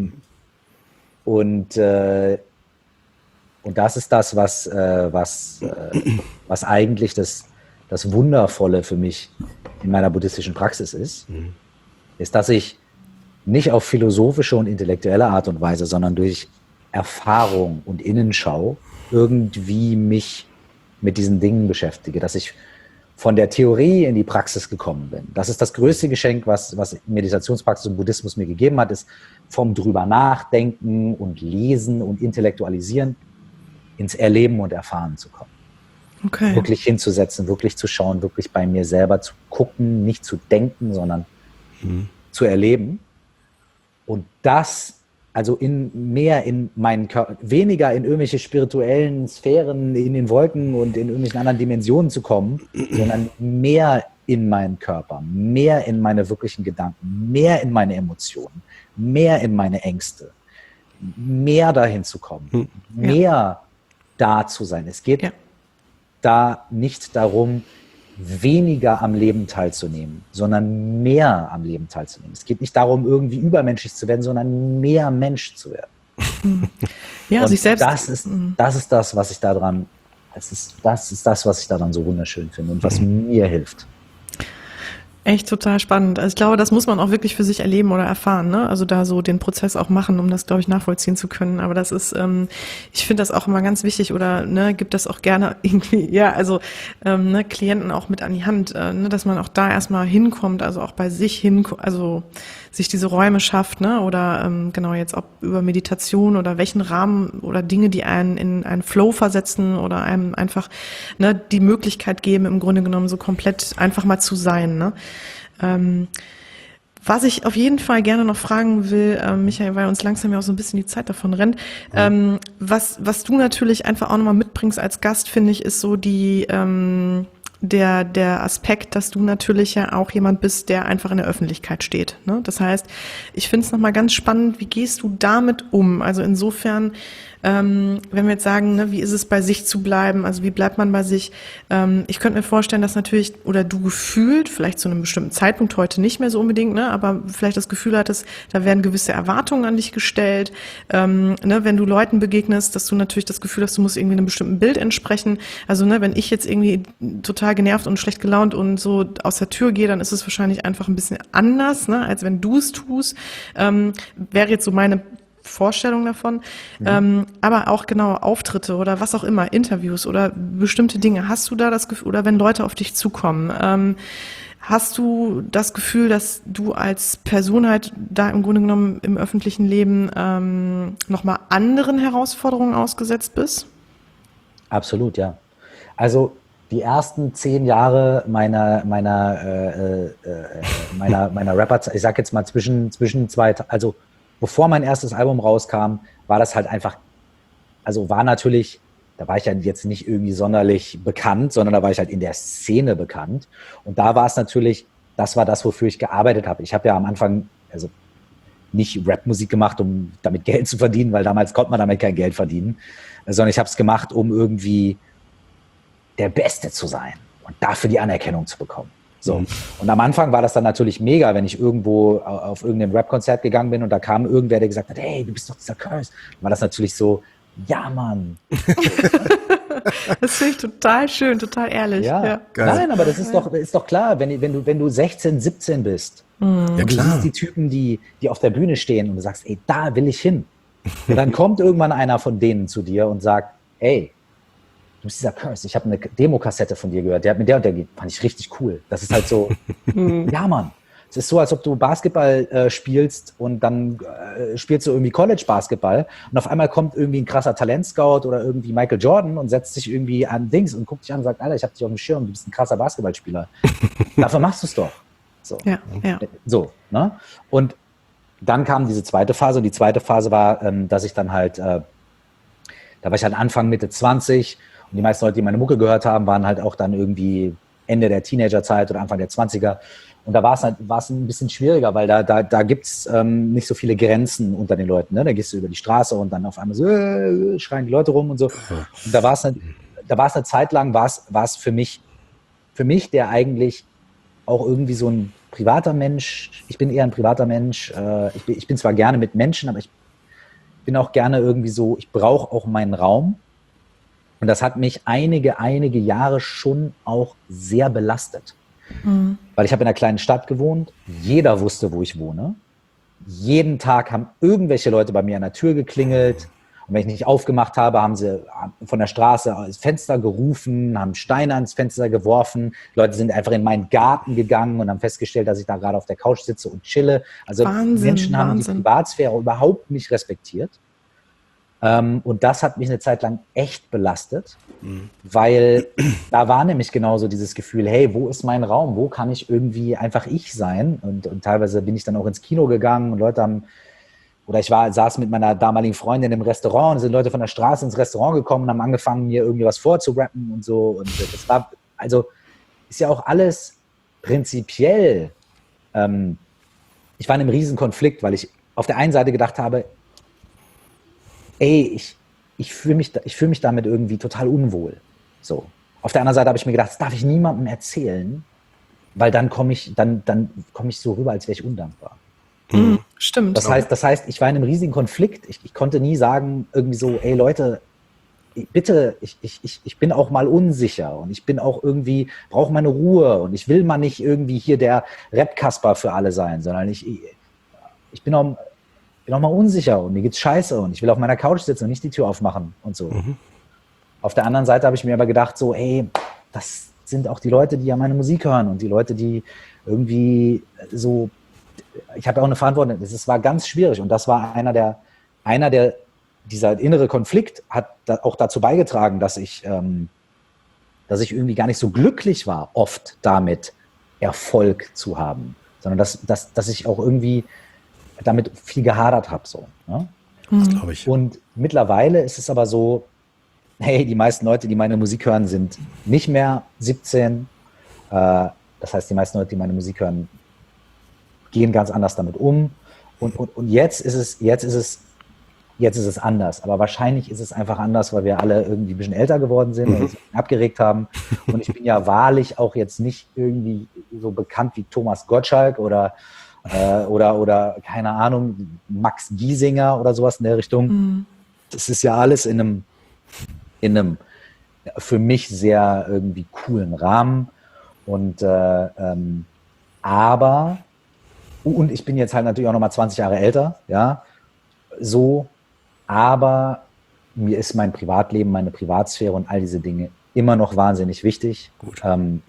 das ist das, was eigentlich das Wundervolle für mich in meiner buddhistischen Praxis ist, ist, dass ich nicht auf philosophische und intellektuelle Art und Weise, sondern durch Erfahrung und Innenschau irgendwie mich mit diesen Dingen beschäftige, dass ich von der Theorie in die Praxis gekommen bin. Das ist das größte Geschenk, was Meditationspraxis und Buddhismus mir gegeben hat, ist vom drüber nachdenken und lesen und intellektualisieren ins Erleben und Erfahren zu kommen. Okay. Wirklich hinzusetzen, wirklich zu schauen, wirklich bei mir selber zu gucken, nicht zu denken, sondern zu erleben. Und das also mehr in meinen Körper, weniger in irgendwelche spirituellen Sphären, in den Wolken und in irgendwelchen anderen Dimensionen zu kommen, sondern mehr in meinen Körper, mehr in meine wirklichen Gedanken, mehr in meine Emotionen, mehr in meine Ängste, mehr dahin zu kommen, mehr da zu sein. Es geht da nicht darum, weniger am Leben teilzunehmen, sondern mehr am Leben teilzunehmen. Es geht nicht darum, irgendwie übermenschlich zu werden, sondern mehr Mensch zu werden. Ja, sich selbst. Das ist das, was ich daran, das ist das, was ich daran so wunderschön finde und was mir hilft. Echt total spannend. Also ich glaube, das muss man auch wirklich für sich erleben oder erfahren, ne? Also da so den Prozess auch machen, um das, glaube ich, nachvollziehen zu können. Aber das ist, ich finde das auch immer ganz wichtig oder gibt das auch gerne irgendwie, Klienten auch mit an die Hand, dass man auch da erstmal hinkommt, also auch bei sich also sich diese Räume schafft, ne? Oder jetzt ob über Meditation oder welchen Rahmen oder Dinge, die einen in einen Flow versetzen oder einem einfach die Möglichkeit geben, im Grunde genommen so komplett einfach mal zu sein, ne? Was ich auf jeden Fall gerne noch fragen will, Michael, weil uns langsam ja auch so ein bisschen die Zeit davon rennt, was du natürlich einfach auch nochmal mitbringst als Gast, finde ich, ist so der Aspekt, dass du natürlich ja auch jemand bist, der einfach in der Öffentlichkeit steht, ne? Das heißt, ich finde es nochmal ganz spannend, wie gehst du damit um? Also insofern, Wenn wir jetzt sagen, ne, wie ist es bei sich zu bleiben, also wie bleibt man bei sich? Ich könnte mir vorstellen, dass natürlich, oder du gefühlt, vielleicht zu einem bestimmten Zeitpunkt, heute nicht mehr so unbedingt, ne, aber vielleicht das Gefühl hattest, da werden gewisse Erwartungen an dich gestellt. Ne, wenn du Leuten begegnest, dass du natürlich das Gefühl hast, du musst irgendwie einem bestimmten Bild entsprechen. Also ne, wenn ich jetzt irgendwie total genervt und schlecht gelaunt und so aus der Tür gehe, dann ist es wahrscheinlich einfach ein bisschen anders, ne, als wenn du es tust. Wäre jetzt so meine Vorstellung davon, aber auch genau Auftritte oder was auch immer, Interviews oder bestimmte Dinge. Hast du da das Gefühl, oder wenn Leute auf dich zukommen, hast du das Gefühl, dass du als Person halt da im Grunde genommen im öffentlichen Leben nochmal anderen Herausforderungen ausgesetzt bist? Absolut, ja. Also die ersten 10 Jahre meiner Rapper, ich sag jetzt mal zwischen zwei, also bevor mein erstes Album rauskam, war das halt einfach, also war natürlich, da war ich ja jetzt nicht irgendwie sonderlich bekannt, sondern da war ich halt in der Szene bekannt. Und da war es natürlich, das war das, wofür ich gearbeitet habe. Ich habe ja am Anfang, also nicht Rapmusik gemacht, um damit Geld zu verdienen, weil damals konnte man damit kein Geld verdienen, sondern ich habe es gemacht, um irgendwie der Beste zu sein und dafür die Anerkennung zu bekommen. So. Und am Anfang war das dann natürlich mega, wenn ich irgendwo auf irgendein Rap-Konzert gegangen bin und da kam irgendwer, der gesagt hat, hey, du bist doch dieser Curse. Dann war das natürlich so, ja, Mann. Das finde ich total schön, total ehrlich. Ja. Nein, aber das ist doch klar, wenn du 16, 17 bist, Ja, und du klar. siehst die Typen, die auf der Bühne stehen und du sagst, ey, da will ich hin. Und dann kommt irgendwann einer von denen zu dir und sagt, ey, du bist dieser Curse, ich habe eine Demokassette von dir gehört, der hat mit der und der geht, fand ich richtig cool. Das ist halt so, ja Mann, es ist so, als ob du Basketball spielst und dann spielst du irgendwie College-Basketball und auf einmal kommt irgendwie ein krasser Talentscout oder irgendwie Michael Jordan und setzt sich irgendwie an Dings und guckt dich an und sagt, Alter, ich hab dich auf dem Schirm, du bist ein krasser Basketballspieler. Dafür machst du es doch. So. Ja. So, ne? Und dann kam diese zweite Phase und die zweite Phase war, dass ich dann halt, da war ich halt Anfang, Mitte 20 und die meisten Leute, die meine Mucke gehört haben, waren halt auch dann irgendwie Ende der Teenagerzeit oder Anfang der 20er. Und da war es ein bisschen schwieriger, weil da gibt es nicht so viele Grenzen unter den Leuten. Ne? Da gehst du über die Straße und dann auf einmal so schreien die Leute rum und so. Und da war es eine Zeit lang, war es für mich, der eigentlich auch irgendwie so ein privater Mensch, ich bin eher ein privater Mensch, ich bin zwar gerne mit Menschen, aber ich bin auch gerne irgendwie so, ich brauche auch meinen Raum. Und das hat mich einige Jahre schon auch sehr belastet. Weil ich habe in einer kleinen Stadt gewohnt, jeder wusste, wo ich wohne. Jeden Tag haben irgendwelche Leute bei mir an der Tür geklingelt. Und wenn ich nicht aufgemacht habe, haben sie von der Straße ans Fenster gerufen, haben Steine ans Fenster geworfen. Leute sind einfach in meinen Garten gegangen und haben festgestellt, dass ich da gerade auf der Couch sitze und chille. Also Menschen haben die Privatsphäre überhaupt nicht respektiert. Und das hat mich eine Zeit lang echt belastet, weil da war nämlich genauso dieses Gefühl, hey, wo ist mein Raum? Wo kann ich irgendwie einfach ich sein? Und teilweise bin ich dann auch ins Kino gegangen und Leute haben, oder saß mit meiner damaligen Freundin im Restaurant und sind Leute von der Straße ins Restaurant gekommen und haben angefangen, mir irgendwie was vorzurappen und so. Und das war, also ist ja auch alles prinzipiell, ich war in einem riesen Konflikt, weil ich auf der einen Seite gedacht habe, ey, ich fühle mich damit irgendwie total unwohl. So. Auf der anderen Seite habe ich mir gedacht, das darf ich niemandem erzählen, weil dann komme ich so rüber, als wäre ich undankbar. Stimmt. Das heißt, ich war in einem riesigen Konflikt. Ich konnte nie sagen, irgendwie so, ey Leute, bitte, ich bin auch mal unsicher und ich bin auch irgendwie, brauche meine Ruhe und ich will mal nicht irgendwie hier der Rap-Kasper für alle sein, sondern ich bin auch mal unsicher und mir geht's scheiße und ich will auf meiner Couch sitzen und nicht die Tür aufmachen und so. Auf der anderen Seite habe ich mir aber gedacht, so, ey, das sind auch die Leute, die ja meine Musik hören und die Leute, die irgendwie so, ich habe ja auch eine Verantwortung, das war ganz schwierig und das war dieser innere Konflikt hat auch dazu beigetragen, dass ich irgendwie gar nicht so glücklich war, oft damit Erfolg zu haben, sondern dass ich auch irgendwie damit viel gehadert habe. So, ne? Das glaube ich. Und mittlerweile ist es aber so, hey, die meisten Leute, die meine Musik hören, sind nicht mehr 17. Das heißt, die meisten Leute, die meine Musik hören, gehen ganz anders damit um. Und jetzt ist es jetzt ist es anders. Aber wahrscheinlich ist es einfach anders, weil wir alle irgendwie ein bisschen älter geworden sind und uns abgeregt haben. Und ich bin ja wahrlich auch jetzt nicht irgendwie so bekannt wie Thomas Gottschalk oder keine Ahnung, Max Giesinger oder sowas in der Richtung. Das ist ja alles in einem für mich sehr irgendwie coolen Rahmen. Und und ich bin jetzt halt natürlich auch nochmal 20 Jahre älter, ja, so, aber mir ist mein Privatleben, meine Privatsphäre und all diese Dinge immer noch wahnsinnig wichtig. Gut.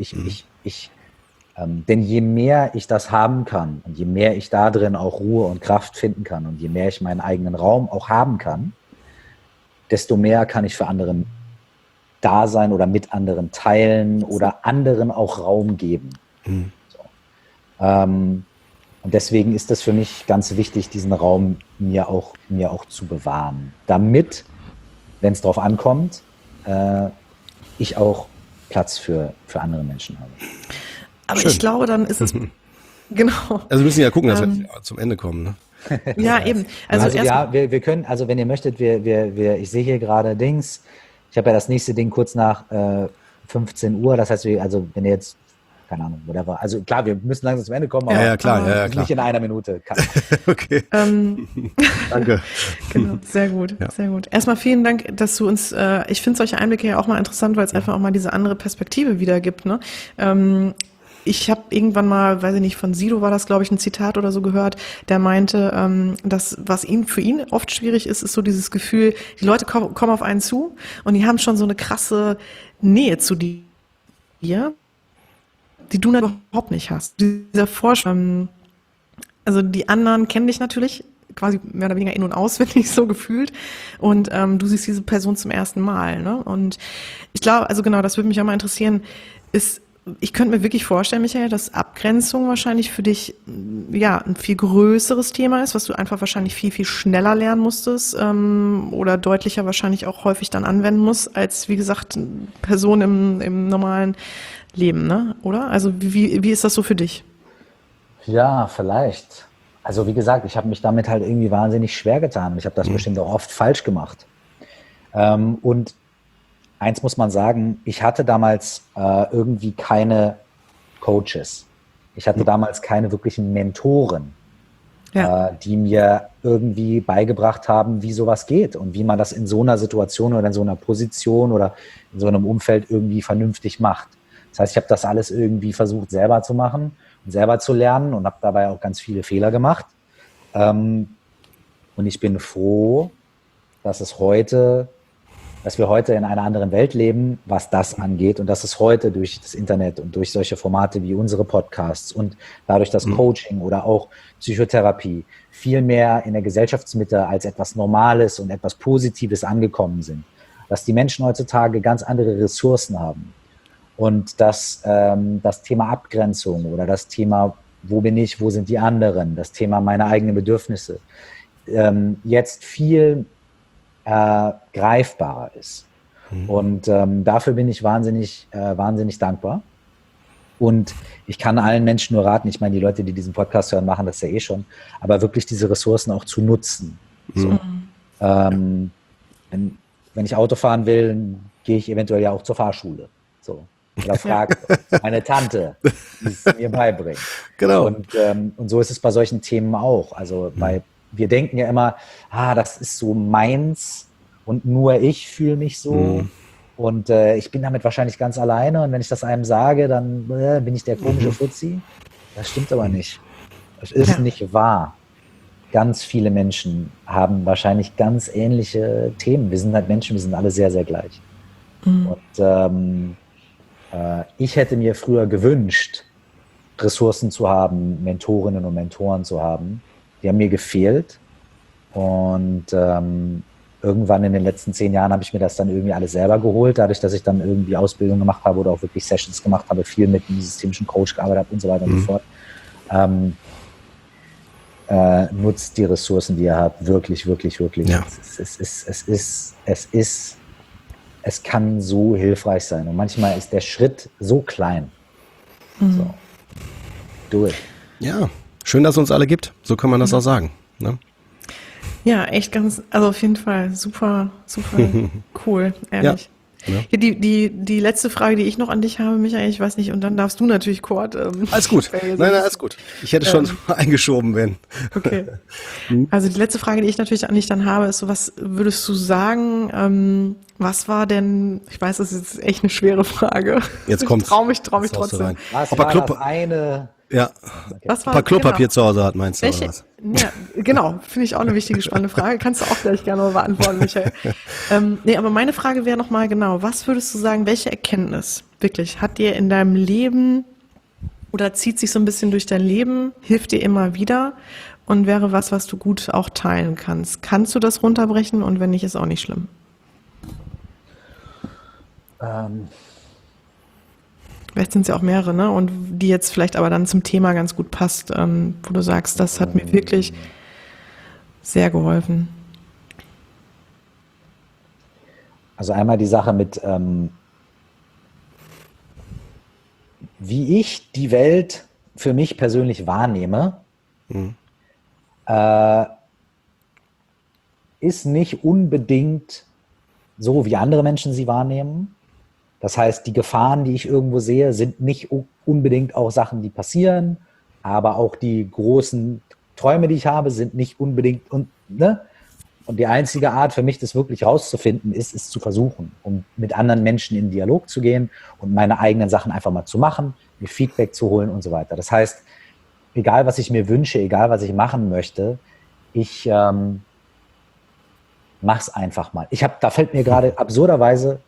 Denn je mehr ich das haben kann und je mehr ich da drin auch Ruhe und Kraft finden kann und je mehr ich meinen eigenen Raum auch haben kann, desto mehr kann ich für andere da sein oder mit anderen teilen oder anderen auch Raum geben. So. Und deswegen ist das für mich ganz wichtig, diesen Raum mir auch zu bewahren, damit, wenn es drauf ankommt, ich auch Platz für andere Menschen habe. Aber ich glaube, dann ist es, genau. Also wir müssen ja gucken, dass wir zum Ende kommen, ne? Ja, eben. Also ja, wir können, also wenn ihr möchtet, ich sehe hier gerade Dings, ich habe ja das nächste Ding kurz nach 15 Uhr, das heißt, wenn ihr jetzt, keine Ahnung, whatever, also klar, wir müssen langsam zum Ende kommen, aber klar. nicht in einer Minute. Okay. Danke. Genau, sehr gut. Erstmal vielen Dank, dass du uns, ich finde solche Einblicke ja auch mal interessant, weil es einfach auch mal diese andere Perspektive wiedergibt, ne? Ich habe irgendwann mal, weiß ich nicht, von Sido war das, glaube ich, ein Zitat oder so gehört, der meinte, dass was für ihn oft schwierig ist, ist so dieses Gefühl, die Leute kommen auf einen zu und die haben schon so eine krasse Nähe zu dir, die du überhaupt nicht hast. Dieser Vorschlag, also die anderen kennen dich natürlich quasi mehr oder weniger in- und auswendig so gefühlt und du siehst diese Person zum ersten Mal, ne? Und ich glaube, also genau, das würde mich auch mal interessieren, ich könnte mir wirklich vorstellen, Michael, dass Abgrenzung wahrscheinlich für dich ja ein viel größeres Thema ist, was du einfach wahrscheinlich viel, viel schneller lernen musstest oder deutlicher wahrscheinlich auch häufig dann anwenden musst, als, wie gesagt, Person im normalen Leben, ne? Oder? Also wie ist das so für dich? Ja, vielleicht. Also wie gesagt, ich habe mich damit halt irgendwie wahnsinnig schwer getan. Ich habe das bestimmt auch oft falsch gemacht. Und eins muss man sagen, ich hatte damals irgendwie keine Coaches. Ich hatte damals keine wirklichen Mentoren, die mir irgendwie beigebracht haben, wie sowas geht und wie man das in so einer Situation oder in so einer Position oder in so einem Umfeld irgendwie vernünftig macht. Das heißt, ich habe das alles irgendwie versucht selber zu machen und selber zu lernen und habe dabei auch ganz viele Fehler gemacht. Und ich bin froh, dass wir heute in einer anderen Welt leben, was das angeht und dass es heute durch das Internet und durch solche Formate wie unsere Podcasts und dadurch das Coaching oder auch Psychotherapie viel mehr in der Gesellschaftsmitte als etwas Normales und etwas Positives angekommen sind. Dass die Menschen heutzutage ganz andere Ressourcen haben und dass das Thema Abgrenzung oder das Thema, wo bin ich, wo sind die anderen, das Thema meine eigenen Bedürfnisse jetzt viel greifbarer ist. Und dafür bin ich wahnsinnig dankbar. Und ich kann allen Menschen nur raten, ich meine, die Leute, die diesen Podcast hören, machen das ja eh schon, aber wirklich diese Ressourcen auch zu nutzen. So. Wenn ich Auto fahren will, gehe ich eventuell ja auch zur Fahrschule. So. Oder frage meine Tante, die es mir beibringt. Genau. Und so ist es bei solchen Themen auch. Also wir denken ja immer, das ist so meins und nur ich fühle mich so und ich bin damit wahrscheinlich ganz alleine und wenn ich das einem sage, dann bin ich der komische Fuzzi. Das stimmt aber nicht. Das ist nicht wahr. Ganz viele Menschen haben wahrscheinlich ganz ähnliche Themen. Wir sind halt Menschen, wir sind alle sehr, sehr gleich. Und ich hätte mir früher gewünscht, Ressourcen zu haben, Mentorinnen und Mentoren zu haben. Die haben mir gefehlt und irgendwann in den letzten 10 Jahren habe ich mir das dann irgendwie alles selber geholt, dadurch, dass ich dann irgendwie Ausbildung gemacht habe oder auch wirklich Sessions gemacht habe, viel mit einem systemischen Coach gearbeitet habe und so weiter und so fort. Nutzt die Ressourcen, die ihr habt, wirklich, wirklich, wirklich. Ja. Es kann so hilfreich sein und manchmal ist der Schritt so klein. So. Do it. Ja. Schön, dass es uns alle gibt. So kann man das auch sagen. Ne? Ja, echt also auf jeden Fall super, super cool, ehrlich. Ja. Ja, die letzte Frage, die ich noch an dich habe, Michael, ich weiß nicht, und dann darfst du natürlich, Kurt. Alles gut. Nein, alles gut. Ich hätte schon eingeschoben, wenn. Okay. Also die letzte Frage, die ich natürlich an dich dann habe, ist so, was würdest du sagen, was war denn, ich weiß, das ist jetzt echt eine schwere Frage. Jetzt kommt's. Trau mich trotzdem. Was Ob war er das eine? Ja. Was Ob er Klopapier zu Hause hat, meinst du, oder was? Ja, genau, finde ich auch eine wichtige, spannende Frage. Kannst du auch gleich gerne mal beantworten, Michael. Nee, aber meine Frage wäre nochmal genau, was würdest du sagen, welche Erkenntnis wirklich hat dir in deinem Leben oder zieht sich so ein bisschen durch dein Leben, hilft dir immer wieder und wäre was du gut auch teilen kannst? Kannst du das runterbrechen und wenn nicht, ist auch nicht schlimm? Vielleicht sind es ja auch mehrere, ne? Und die jetzt vielleicht aber dann zum Thema ganz gut passt, wo du sagst, das hat mir wirklich sehr geholfen. Also einmal die Sache mit, wie ich die Welt für mich persönlich wahrnehme, ist nicht unbedingt so, wie andere Menschen sie wahrnehmen. Das heißt, die Gefahren, die ich irgendwo sehe, sind nicht unbedingt auch Sachen, die passieren, aber auch die großen Träume, die ich habe, sind nicht unbedingt, ne? Und die einzige Art für mich, das wirklich rauszufinden, ist es zu versuchen, um mit anderen Menschen in Dialog zu gehen und meine eigenen Sachen einfach mal zu machen, mir Feedback zu holen und so weiter. Das heißt, egal was ich mir wünsche, egal was ich machen möchte, ich mach's einfach mal. Da fällt mir gerade absurderweise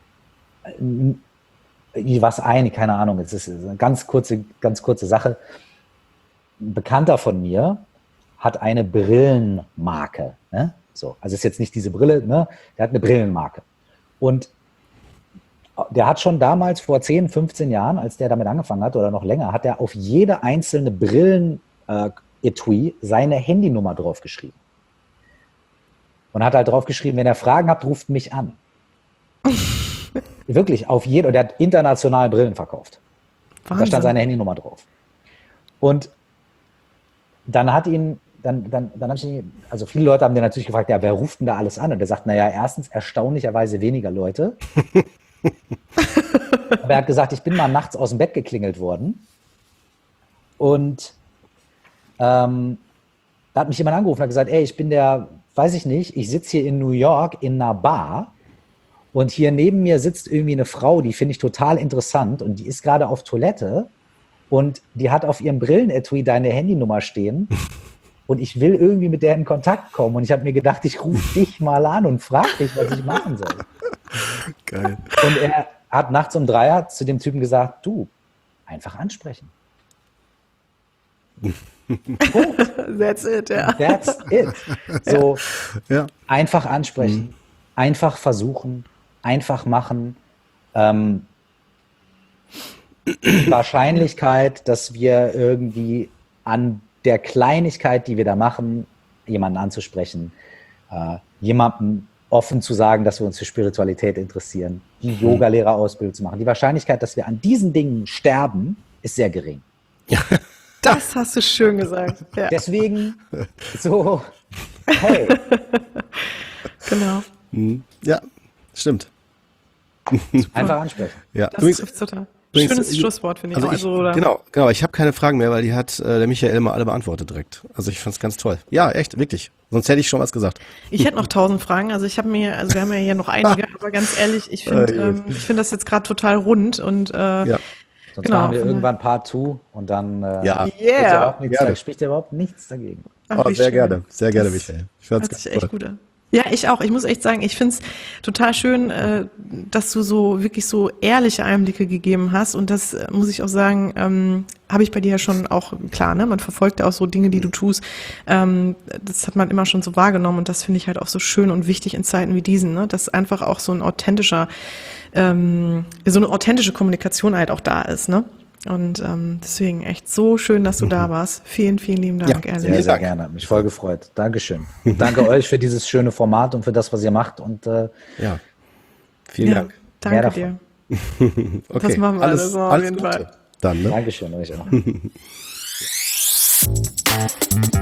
was ein, keine Ahnung, es ist eine ganz kurze Sache. Ein Bekannter von mir hat eine Brillenmarke, ne? So, also ist jetzt nicht diese Brille, ne? Der hat eine Brillenmarke. Und der hat schon damals vor 10, 15 Jahren, als der damit angefangen hat oder noch länger, hat er auf jede einzelne Brillen-Etui seine Handynummer draufgeschrieben. Und hat halt draufgeschrieben, wenn ihr Fragen habt, ruft mich an. Wirklich, auf jede, und der hat international Brillen verkauft. Da stand seine Handynummer drauf. Und dann hat also viele Leute haben den natürlich gefragt, ja, wer ruft denn da alles an? Und er sagt, naja, erstens erstaunlicherweise weniger Leute. Aber er hat gesagt, ich bin mal nachts aus dem Bett geklingelt worden. Und da hat mich jemand angerufen und hat gesagt, ey, ich bin weiß ich nicht, ich sitze hier in New York in einer Bar. Und hier neben mir sitzt irgendwie eine Frau, die finde ich total interessant und die ist gerade auf Toilette und die hat auf ihrem Brillenetui deine Handynummer stehen und ich will irgendwie mit der in Kontakt kommen und ich habe mir gedacht, ich rufe dich mal an und frage dich, was ich machen soll. Geil. Und er hat nachts um 3 zu dem Typen gesagt, du, einfach ansprechen. That's it, ja. That's it. So, Ja. einfach ansprechen, einfach versuchen, einfach machen. Die Wahrscheinlichkeit, dass wir irgendwie an der Kleinigkeit, die wir da machen, jemanden anzusprechen, jemandem offen zu sagen, dass wir uns für Spiritualität interessieren, die Yoga-Lehrerausbildung zu machen. Die Wahrscheinlichkeit, dass wir an diesen Dingen sterben, ist sehr gering. Das hast du schön gesagt. Ja. Deswegen so, hey. Genau. Ja, stimmt. Einfach ansprechen. Ja. Das trifft total. Schönes Schlusswort, finde ich. Genau. Ich habe keine Fragen mehr, weil die hat der Michael mal alle beantwortet direkt. Also ich fand es ganz toll. Ja, echt, wirklich. Sonst hätte ich schon was gesagt. Ich hätte noch 1000 Fragen. Also wir haben ja hier noch einige, aber ganz ehrlich, ich finde das jetzt gerade total rund und Sonst machen wir irgendwann Part 2 und dann spricht ja überhaupt nichts dagegen. Ach, sehr gerne, Michael. Ich fand's hört sich echt gut an. Ja, ich auch. Ich muss echt sagen, ich finde es total schön, dass du so wirklich so ehrliche Einblicke gegeben hast. Und das muss ich auch sagen, habe ich bei dir ja schon auch, klar, ne? Man verfolgt ja auch so Dinge, die du tust. Das hat man immer schon so wahrgenommen. Und das finde ich halt auch so schön und wichtig in Zeiten wie diesen, ne? Dass einfach auch so eine authentische Kommunikation halt auch da ist, ne? Und deswegen echt so schön, dass du da warst. Vielen, vielen lieben Dank, ja, ehrlich. Sehr gerne. Mich voll gefreut. Dankeschön. Danke euch für dieses schöne Format und für das, was ihr macht. Und vielen Dank. Danke dir. Okay. Das machen wir alles auf jeden Fall. Dann, ne? Dankeschön euch auch.